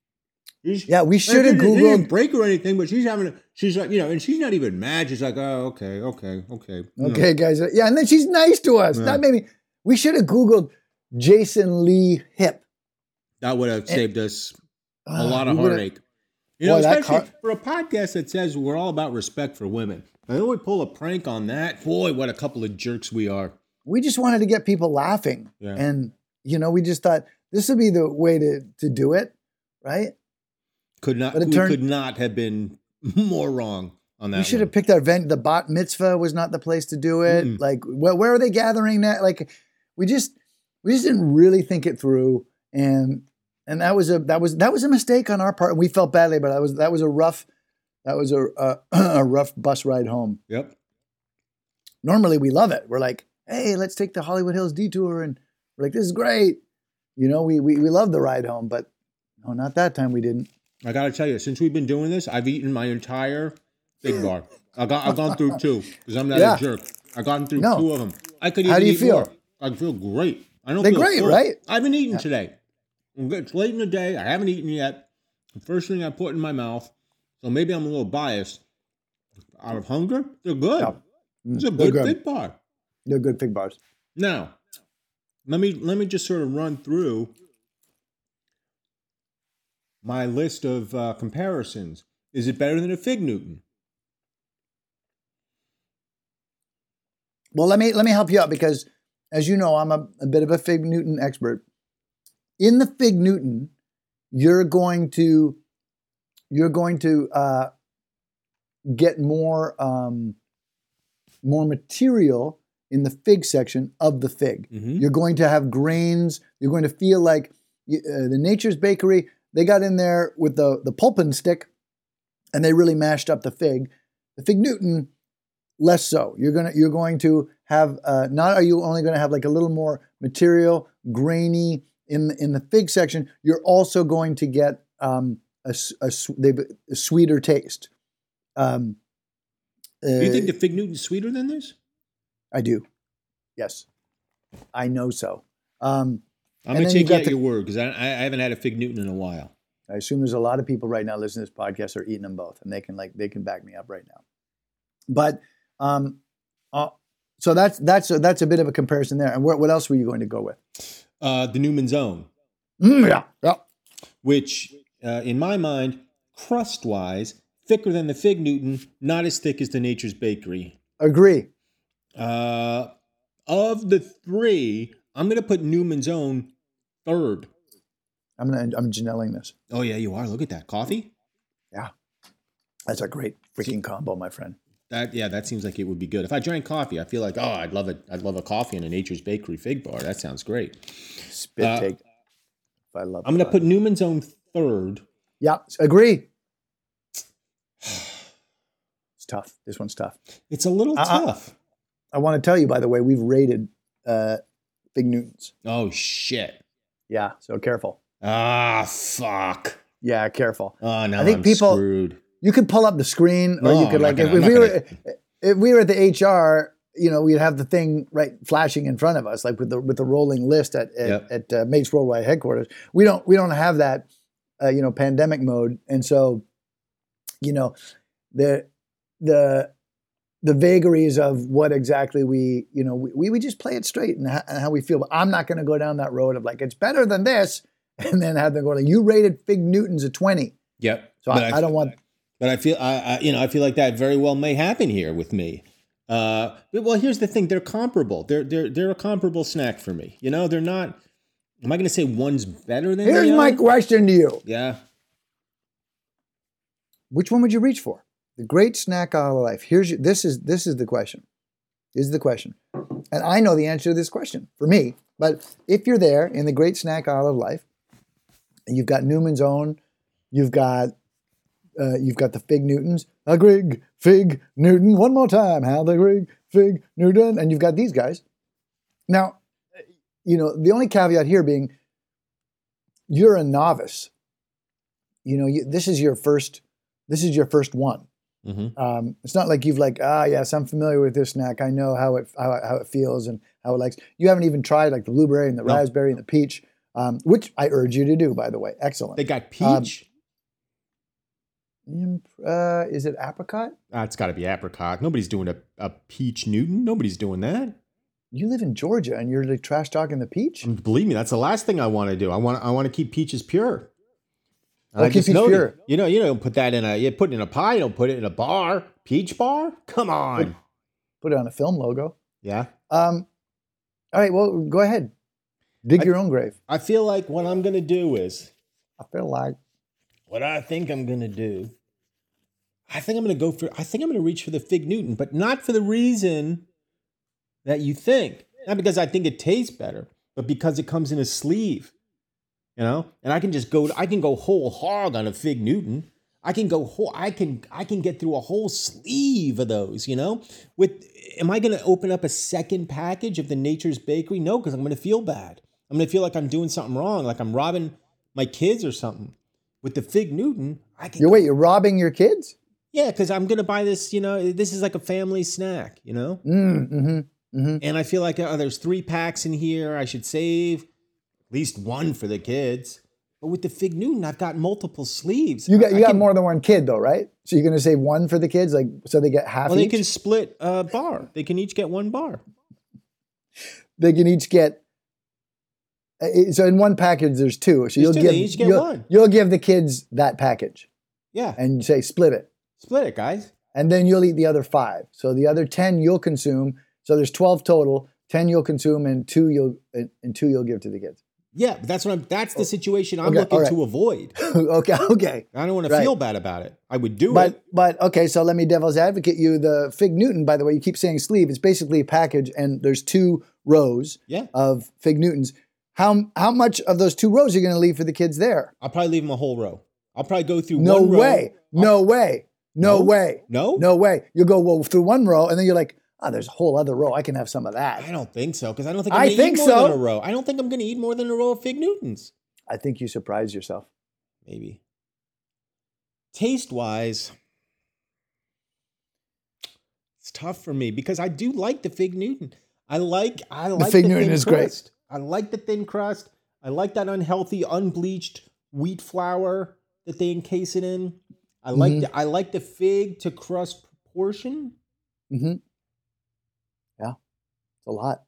She's- Yeah, we should have It didn't- it didn't Googled. break or anything, but she's having. A, she's like, you know, and she's not even mad. She's like, oh, okay, okay, okay. you know. Okay, guys. Yeah, and then she's nice to us. Yeah. That made me. We should have Googled Jason Lee hip. That would have saved us a Ah, lot of we would've- heartache. You know, Boy, that especially car- for a podcast that says we're all about respect for women. And then we pull a prank on that. Boy, what a couple of jerks we are. We just wanted to get people laughing, Yeah. and you know, we just thought this would be the way to to do it, right? Could not. But it We turned- could not have been more wrong on that. We should one. have picked our event. The bat mitzvah was not the place to do it. Mm-mm. Like, where, where are they gathering that? Like, we just we just didn't really think it through, and and that was a that was that was a mistake on our part, and we felt badly. But that was that was a rough that was a a, a rough bus ride home. Yep. Normally we love it. We're like, hey, let's take the Hollywood Hills detour, and we're like, this is great. You know, we we we love the ride home, but no, not that time. We didn't. I got to tell you, since we've been doing this, I've eaten my entire big bar. I got, I've gone through two because I'm not Yeah. a jerk. I've gone through No. two of them. I could even How do you eat feel? more. I feel great. I don't They're feel great, full. right? I haven't eaten today. It's late in the day. I haven't eaten yet. The first thing I put in my mouth, so maybe I'm a little biased. Out of hunger, they're good. Yeah. It's a They're good, good. fig bar. They're good fig bars. Now, let me let me just sort of run through my list of uh, comparisons. Is it better than a Fig Newton? Well, let me let me help you out because, as you know, I'm a, a bit of a Fig Newton expert. In the Fig Newton, you're going to you're going to uh, get more um, more material in the fig section of the fig. Mm-hmm. You're going to have grains. You're going to feel like uh, the Nature's Bakery. They got in there with the the pulping stick, and they really mashed up the fig. The Fig Newton, less so. You're gonna you're going to have uh, not are you only going to have like a little more material, grainy in in the fig section. You're also going to get um, a, a, a sweeter taste. Um, Do you uh, think the Fig Newton's sweeter than this? I do. Yes, I know so. Um, I'm and going to then take you've you got at the- your word because I, I haven't had a Fig Newton in a while. I assume there's a lot of people right now listening to this podcast are eating them both, and they can like they can back me up right now. But um, uh, so that's that's a, that's a bit of a comparison there. And what what else were you going to go with? Uh, the Newman's Own, Mm, yeah, yeah. which uh, in my mind, crust-wise, thicker than the Fig Newton, not as thick as the Nature's Bakery. Agree. Uh, of the three, I'm going to put Newman's Own third. I'm gonna I'm Janelling this. Oh, yeah, you are. Look at that. Coffee? Yeah, that's a great freaking combo, my friend. That Yeah, that seems like it would be good. If I drank coffee, I feel like, oh, I'd love it. I'd love a coffee in a Nature's Bakery fig bar. That sounds great. Spit Uh, take. If I love. I'm going to coffee. put Newman's Own third. Yeah, agree. It's tough. This one's tough. It's a little Uh, uh, tough. I want to tell you, by the way, we've rated uh, Fig Newtons. Oh, shit. Yeah, so careful. Ah, fuck. Yeah, careful. Oh, no, I think I'm people- screwed. You could pull up the screen, or No, you could I'm like not if, gonna- if I'm we not were if we were at the H R, you know, we'd have the thing right flashing in front of us, like with the with the rolling list at at, Yep. at uh, Mates Worldwide headquarters. We don't we don't have that, uh, you know, pandemic mode, and so, you know, the the the vagaries of what exactly we you know we we just play it straight and, ha- and how we feel. But I'm not going to go down that road of like it's better than this, and then have them go like you rated Fig Newtons a twenty. Yep. So But I, I don't want. But I feel, I, I, you know, I feel like that very well may happen here with me. Uh, but, well, here's the thing: they're comparable. They're they're they're a comparable snack for me. You know, they're not. Am I going to say one's better than Here's the my other? question to you. Yeah. Which one would you reach for? The great snack out of life. Here's your, this is this is the question. This is the question. And I know the answer to this question for me. But if you're there in the great snack out of life, and you've got Newman's Own, you've got uh, you've got the Fig Newtons, a Grig Fig Newton. One more time, how the Grig Fig Newton, and you've got these guys. Now, you know the only caveat here being you're a novice. You know you, this is your first. This is your first one. Mm-hmm. Um, it's not like you've like, ah, yes, I'm familiar with this snack. I know how it how, it- how it feels and how it likes. You haven't even tried like the blueberry and the No. raspberry and the peach, um, which I urge you to do, by the way. Excellent. They got Um, peach. Imp- uh, is it apricot? Ah, it's got to be apricot. Nobody's doing a, a peach Newton. Nobody's doing that. You live in Georgia and you're like trash talking the peach? And believe me, that's the last thing I want to do. I want I want to keep peaches pure. And Oh, I keep just peach know that- pure. You know, you don't put that in a you put it in a pie. You don't put it in a bar. Peach bar? Come on. Put it on a film logo. Yeah. Um, all right, well, go ahead. Dig I- your own grave. I feel like what I'm gonna do is I feel like what I think I'm gonna do. I think I'm gonna go for. I think I'm gonna reach for the Fig Newton, but not for the reason that you think. Not because I think it tastes better, but because it comes in a sleeve. You know, and I can just go. I can go whole hog on a Fig Newton. I can go whole. I can. I can get through a whole sleeve of those. You know, with. Am I going to open up a second package of the Nature's Bakery? No, because I'm going to feel bad. I'm going to feel like I'm doing something wrong, like I'm robbing my kids or something. With the Fig Newton, I can. you wait. You're robbing your kids? Yeah, because I'm going to buy this. You know, this is like a family snack. You know, Mm, mm-hmm, mm-hmm. and I feel like oh, there's three packs in here. I should save at least one for the kids. But with the Fig Newton, I've got multiple sleeves. You got you I got can, more than one kid though, right? So you're going to save one for the kids, like so they get half. Well, each? they can split a bar. They can each get one bar. They can each get. uh, So in one package, there's two. So There's you'll two, give they each get you'll, one. you'll give the kids that package Yeah, and say split it, split it, guys. and then you'll eat the other five. So the other ten you'll consume. So there's twelve total. Ten you'll consume, and two you'll and and two you'll give to the kids. Yeah, but that's what I'm. That's the situation I'm Okay, looking all right. to avoid. okay, okay. I don't want to Right. feel bad about it. I would do But it. but okay, so let me devil's advocate you. The Fig Newton, by the way, you keep saying sleeve. It's basically a package, and there's two rows Yeah. of Fig Newtons. How how much of those two rows are you going to leave for the kids there? I'll probably leave them a whole row. I'll probably go through No one row. way, no way, no, No? way, No? no way. You'll go well through one row, and then you're like, oh, there's a whole other row. I can have some of that. I don't think so because I don't think I'm I going to eat think more so. than a row. I don't think I'm going to eat more than a row of Fig Newtons. I think you surprised yourself. Maybe. Taste wise, it's tough for me because I do like the Fig Newton. I like I like Fig the Newton thin is great. crust. I like the thin crust. I like that unhealthy, unbleached wheat flour that they encase it in. I like Mhm. the I like the fig to crust proportion. Mm-hmm. Yeah, it's a lot.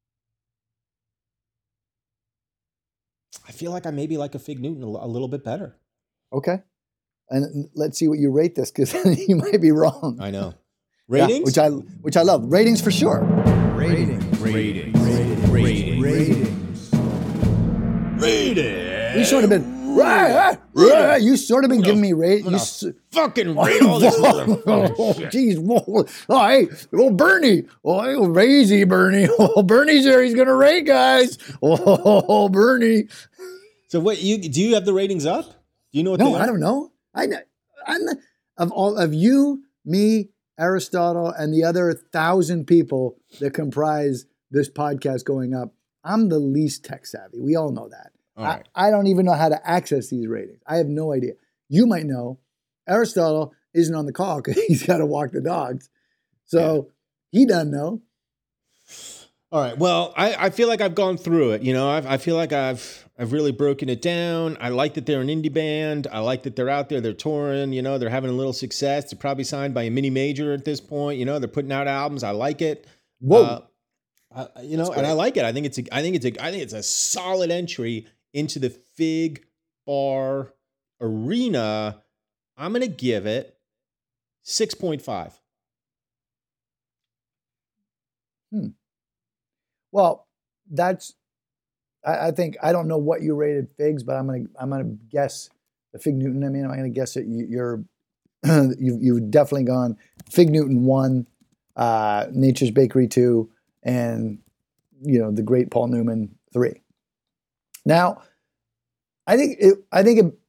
I feel like I maybe like a Fig Newton a, li- a little bit better. Okay, and let's see what you rate this because you might be wrong. I know. Yeah, Ratings? which I which I love. Ratings for sure. Ratings. Ratings. Ratings. Ratings. Ratings. You sort of been right, right, right. You sort of been giving me rate. You s- Fucking rate all this oh, geez, whoa. Oh, hey, oh, Bernie. Oh, hey, oh, easy, Bernie. Oh, Bernie's here. He's gonna rate, guys. Oh, Bernie. So what you do you have the ratings up? Do you know what No, they are? I don't know. I, I'm the, of all of you, me, Aristotle, and the other thousand people that comprise this podcast going up. I'm the least tech savvy. We all know that. All right. I, I don't even know how to access these ratings. I have no idea. You might know. Aristotle isn't on the call because he's got to walk the dogs. So he doesn't know. All right. Well, I, I feel like I've gone through it. You know, I've, I feel like I've I've really broken it down. I like that they're an indie band. I like that they're out there. They're touring. You know, they're having a little success. They're probably signed by a mini major at this point. You know, they're putting out albums. I like it. Whoa. Uh, I, you know, and I like it. I think it's a, I think it's a, I think it's a solid entry into the Fig Bar arena. I'm gonna give it six point five. Hmm. Well, that's. I, I think I don't know what you rated figs, but I'm gonna I'm gonna guess the Fig Newton. I mean, I'm gonna guess that you, you're you've you've definitely gone Fig Newton one, uh, Nature's Bakery two, and you know the Great Paul Newman three. Now, I think it. I think it.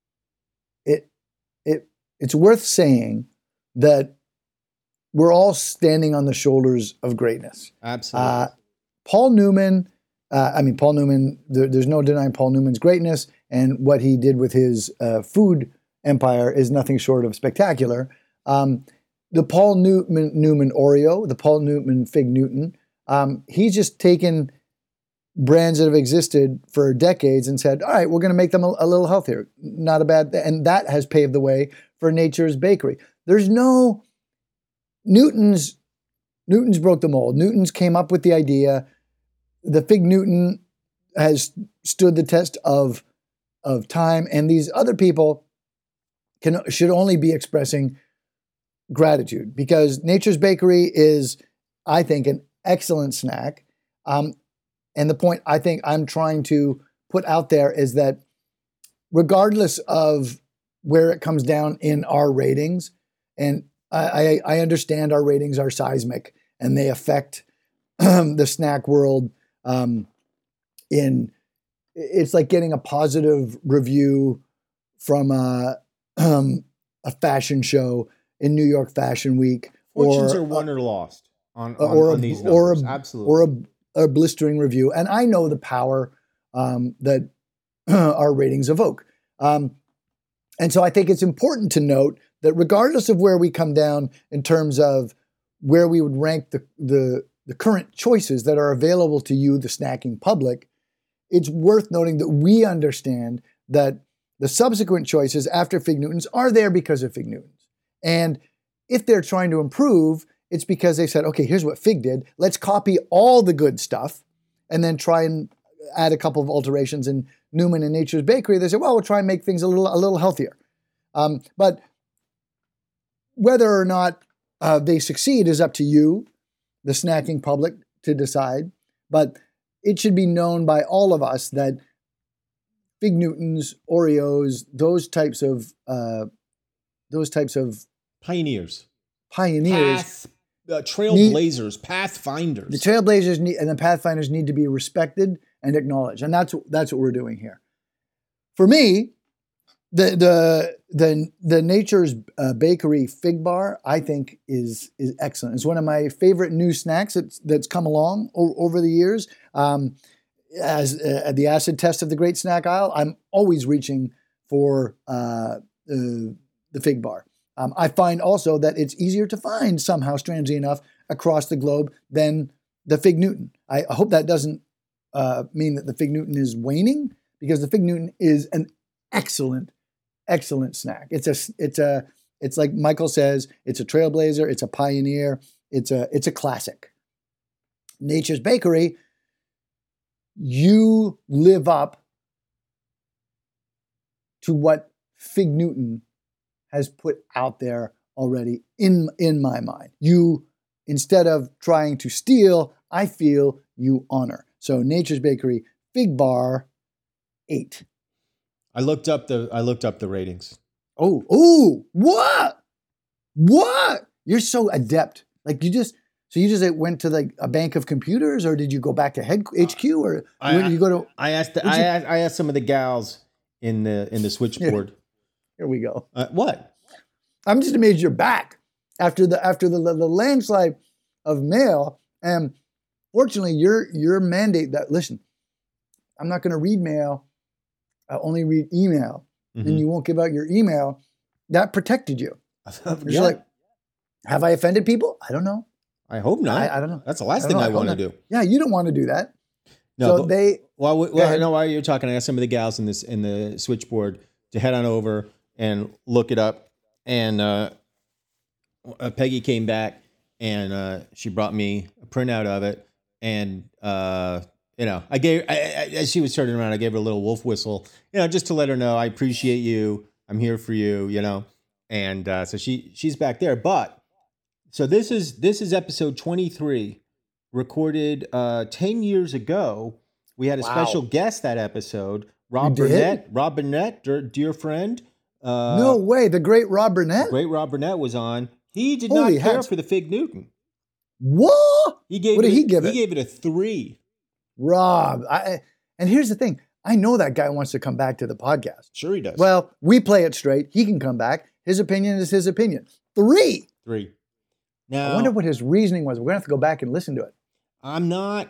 It. It. It's worth saying that we're all standing on the shoulders of greatness. Absolutely. Uh, Paul Newman, uh, I mean, Paul Newman, there, there's no denying Paul Newman's greatness, and what he did with his uh, food empire is nothing short of spectacular. Um, the Paul Newman, Newman Oreo, the Paul Newman Fig Newton, um, he's just taken brands that have existed for decades and said, all right, we're going to make them a, a little healthier. Not a bad thing. And that has paved the way for Nature's Bakery. There's no, Newton's, Newton's broke the mold. Newton's came up with the idea. The Fig Newton has stood the test of, of time, and these other people can should only be expressing gratitude because Nature's Bakery is, I think, an excellent snack. Um, and the point I think I'm trying to put out there is that regardless of where it comes down in our ratings, and I, I, I understand our ratings are seismic and they affect the snack world. Um, in it's like getting a positive review from a, um, a fashion show in New York Fashion Week, Fortunes or are won or lost on, on, or on a, these or numbers. a, Absolutely. or a, a blistering review. And I know the power um, that our ratings evoke. Um, and so I think it's important to note that regardless of where we come down in terms of where we would rank the, the, the current choices that are available to you, the snacking public, it's worth noting that we understand that the subsequent choices after Fig Newtons are there because of Fig Newtons. And if they're trying to improve, it's because they said, okay, here's what Fig did. Let's copy all the good stuff and then try and add a couple of alterations. In Newman and Nature's Bakery, they said, well, we'll try and make things a little, a little healthier. Um, but whether or not uh, they succeed is up to you, the snacking public, to decide. But it should be known by all of us that Fig Newtons, Oreos, those types of uh, those types of Pioneers. pioneers, Path, uh, trailblazers, pathfinders. the trailblazers need, and the pathfinders need to be respected and acknowledged, and that's that's what we're doing here. For me, the the the the Nature's uh, Bakery Fig Bar, I think, is is excellent. It's one of my favorite new snacks that's that's come along o- over the years. Um, as uh, the acid test of the Great Snack Aisle, I'm always reaching for uh, uh, the Fig Bar. Um, I find also that it's easier to find somehow, strangely enough, across the globe than the Fig Newton. I, I hope that doesn't uh, mean that the Fig Newton is waning, because the Fig Newton is an excellent, excellent snack. It's a, it's a, it's like Michael says, it's a trailblazer, it's a pioneer, it's a, it's a classic. Nature's Bakery, you live up to what Fig Newton has put out there already in, in my mind. You, instead of trying to steal, I feel you honor. So Nature's Bakery Fig Bar, eight. I looked up the I looked up the ratings. Oh, oh, what? What? You're so adept. Like you just, so you just went to like a bank of computers, or did you go back to head H Q, or I, where did you go to? I asked the, Would I you- asked I asked some of the gals in the in the switchboard. Here we go. Uh, what? I'm just amazed you're back after the after the, the landslide of mail. And fortunately, your your mandate that listen, I'm not going to read mail. I only read email, Mm-hmm. and you won't give out your email. That protected you. You're Yeah. like, have I offended people? I don't know. I hope not. I, I don't know. That's the last I thing don't know. I I want to hope do. Yeah, you don't want to do that. No, so but, they. well, well, ahead. I know why you're talking. I asked some of the gals in this in the switchboard to head on over and look it up. And uh, uh, Peggy came back and uh, she brought me a printout of it. And uh, you know, I gave I, I, as she was turning around, I gave her a little wolf whistle, you know, just to let her know I appreciate you. I'm here for you, you know. And uh, so she she's back there. But so this is this is episode twenty-three, recorded uh, ten years ago. We had a Wow. special guest that episode, Rob You did? Burnett. Rob Burnett, dear, dear friend. Uh, No way. The great Rob Burnett? great Rob Burnett was on. He did Holy not care hats. for the Fig Newton. What? He gave What it did a- he give He it? gave it a three. Rob. I, and here's the thing. I know that guy wants to come back to the podcast. Sure, he does. Well, we play it straight. He can come back. His opinion is his opinion. Three. three. Now, I wonder what his reasoning was. We're going to have to go back and listen to it. I'm not.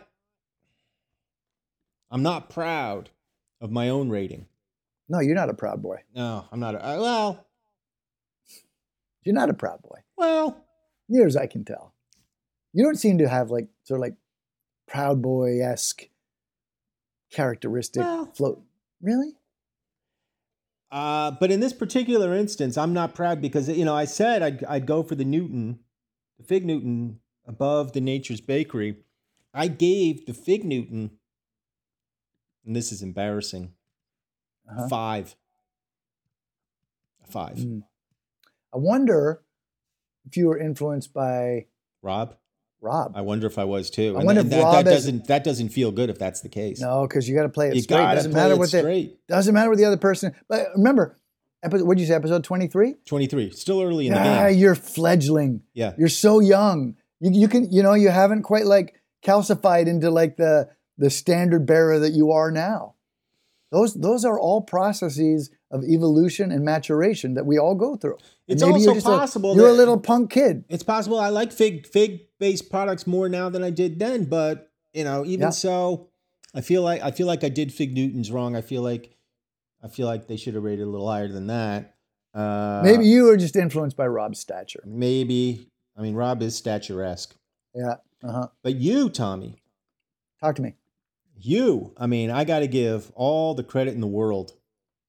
I'm not proud of my own rating. No, you're not a proud boy. No, I'm not. A, uh, well, You're not a proud boy. well. Near as I can tell. You don't seem to have like sort of like proud boy-esque characteristic Well. float. Really? Uh, but in this particular instance, I'm not proud because you know I said I'd I'd go for the Newton, the Fig Newton above the Nature's Bakery. I gave the Fig Newton, and this is embarrassing, Uh-huh. five. A five. Mm. I wonder if you were influenced by Rob, Rob. I wonder if I was too. I And- wonder and if that, Rob that has- doesn't that doesn't feel good if that's the case. No, because you got to play it you straight. gotta Doesn't play matter it what the straight. doesn't matter what the other person. But remember, episode, what did you say? Episode twenty-three. twenty-three, still early in the Ah, game. you're fledgling. Yeah. You're so young. You you can you know you haven't quite like calcified into like the the standard bearer that you are now. Those those are all processes of evolution and maturation that we all go through. And It's maybe also you're just possible A, you're a that- little punk kid. It's possible I like fig fig based products more now than I did then, but you know, even Yeah. so, I feel like I feel like I did Fig Newtons wrong. I feel like I feel like they should have rated a little higher than that. Uh, Maybe you were just influenced by Rob's stature. maybe. I mean, Rob is statuesque, Yeah. Uh huh. but you, Tommy, Talk to me. you. I mean, I got to give all the credit in the world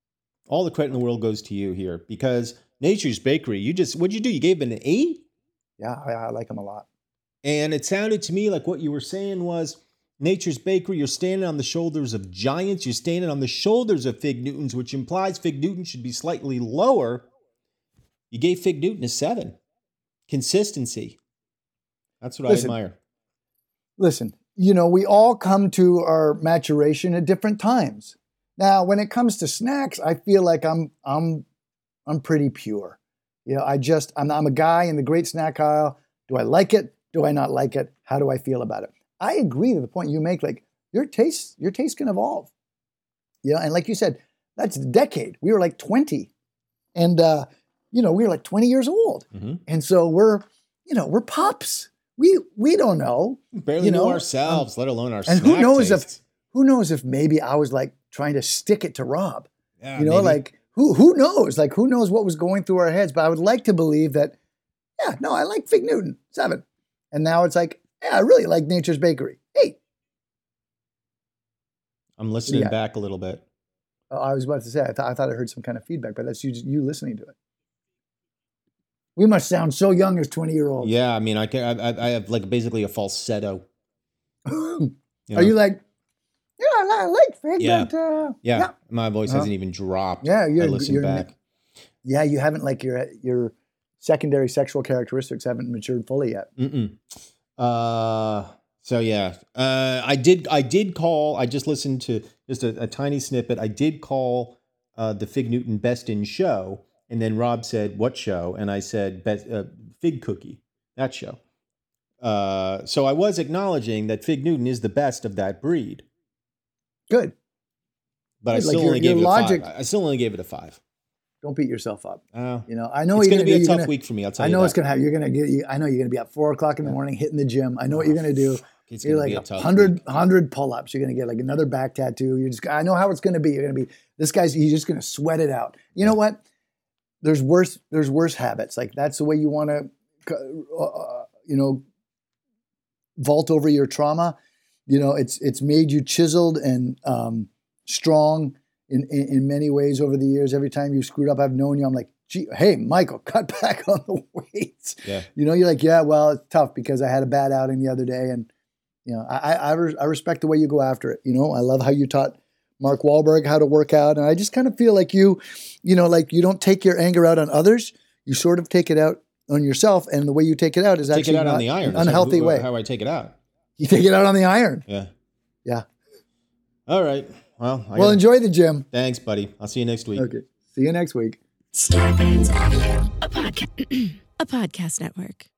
All the credit in the world goes to you here because Nature's Bakery, you just, what'd you do? You gave it an eight? Yeah, I, I like them a lot. And it sounded to me like what you were saying was Nature's Bakery, you're standing on the shoulders of giants. You're standing on the shoulders of Fig Newtons, which implies Fig Newton should be slightly lower. You gave Fig Newton a seven. Consistency. That's what Listen, I admire. Listen, you know, we all come to our maturation at different times. Now, when it comes to snacks, I feel like I'm I'm I'm pretty pure. You know, I just I'm I'm a guy in the great snack aisle. Do I like it? Do I not like it? How do I feel about it? I agree to the point you make. Like your taste, your taste can evolve. You know, and like you said, that's a decade. We were like twenty, and uh, you know, we were like twenty years old, Mm-hmm. and so we're you know we're pups. We we don't know. Barely you know, know ourselves, um, let alone our and snack who knows tastes. if who knows if maybe I was like trying to stick it to Rob. Yeah, you know, maybe. like who who knows? Like who knows what was going through our heads? But I would like to believe that. Yeah, no, I like Fig Newton seven, and now it's like, yeah, I really like Nature's Bakery eight. I'm listening Yeah. back a little bit. Oh, I was about to say, I, th- I thought I heard some kind of feedback, but that's you, you listening to it. We must sound so young as twenty-year-olds. Yeah, I mean, I can. I, I have like basically a falsetto. You know? Are you like, yeah, I li- I like Fig, Yeah. but, uh, Yeah, yeah. my voice Uh-huh. hasn't even dropped. Yeah, I you're- listen you're- back. Yeah, you haven't, like, your your secondary sexual characteristics haven't matured fully yet. Mm-mm. Uh, so yeah, uh, I did. I did call. I just listened to just a, a tiny snippet. I did call uh, the Fig Newton Best in Show, and then Rob said, "What show?" And I said, Best, uh, "Fig Cookie." That show. Uh, so I was acknowledging that Fig Newton is the best of that breed, Good. but I Good, like still your- only gave your it a logic- five. I still only gave it a five. Don't beat yourself up. Uh, You know, I know it's you're going to be do. a You're tough gonna- week for me. I'll tell I you. know that. it's gonna happen. You're gonna get. You, I know you're gonna be at four o'clock in the morning hitting the gym. I know what you're gonna do. It's You're gonna like be a a tough hundred week. hundred pull-ups. You're gonna get like another back tattoo. You're just. I know how it's gonna be. You're gonna be. This guy's. He's just gonna sweat it out. You know what? There's worse. There's worse habits. Like that's the way you want to. Uh, you know. Vault over your trauma. You know, it's it's made you chiseled and um, strong in, in in many ways over the years. Every time you screwed up, I've known you. I'm like, gee, hey, Michael, cut back on the weights. Yeah. You know, you're like, yeah, well, it's tough because I had a bad outing the other day, and you know, I I, re- I respect the way you go after it. You know, I love how you taught Mark Wahlberg how to work out, and I just kind of feel like you, you know, like you don't take your anger out on others. You sort of take it out on yourself, and the way you take it out is Take actually it out not on the iron. an unhealthy How- way. How I take it out. You take it out on the iron. Yeah. Yeah. All right. Well, I Well, gotta- enjoy the gym. Thanks, buddy. I'll see you next week. Okay. See you next week. Scarpins Avenue. A podcast, a podcast network.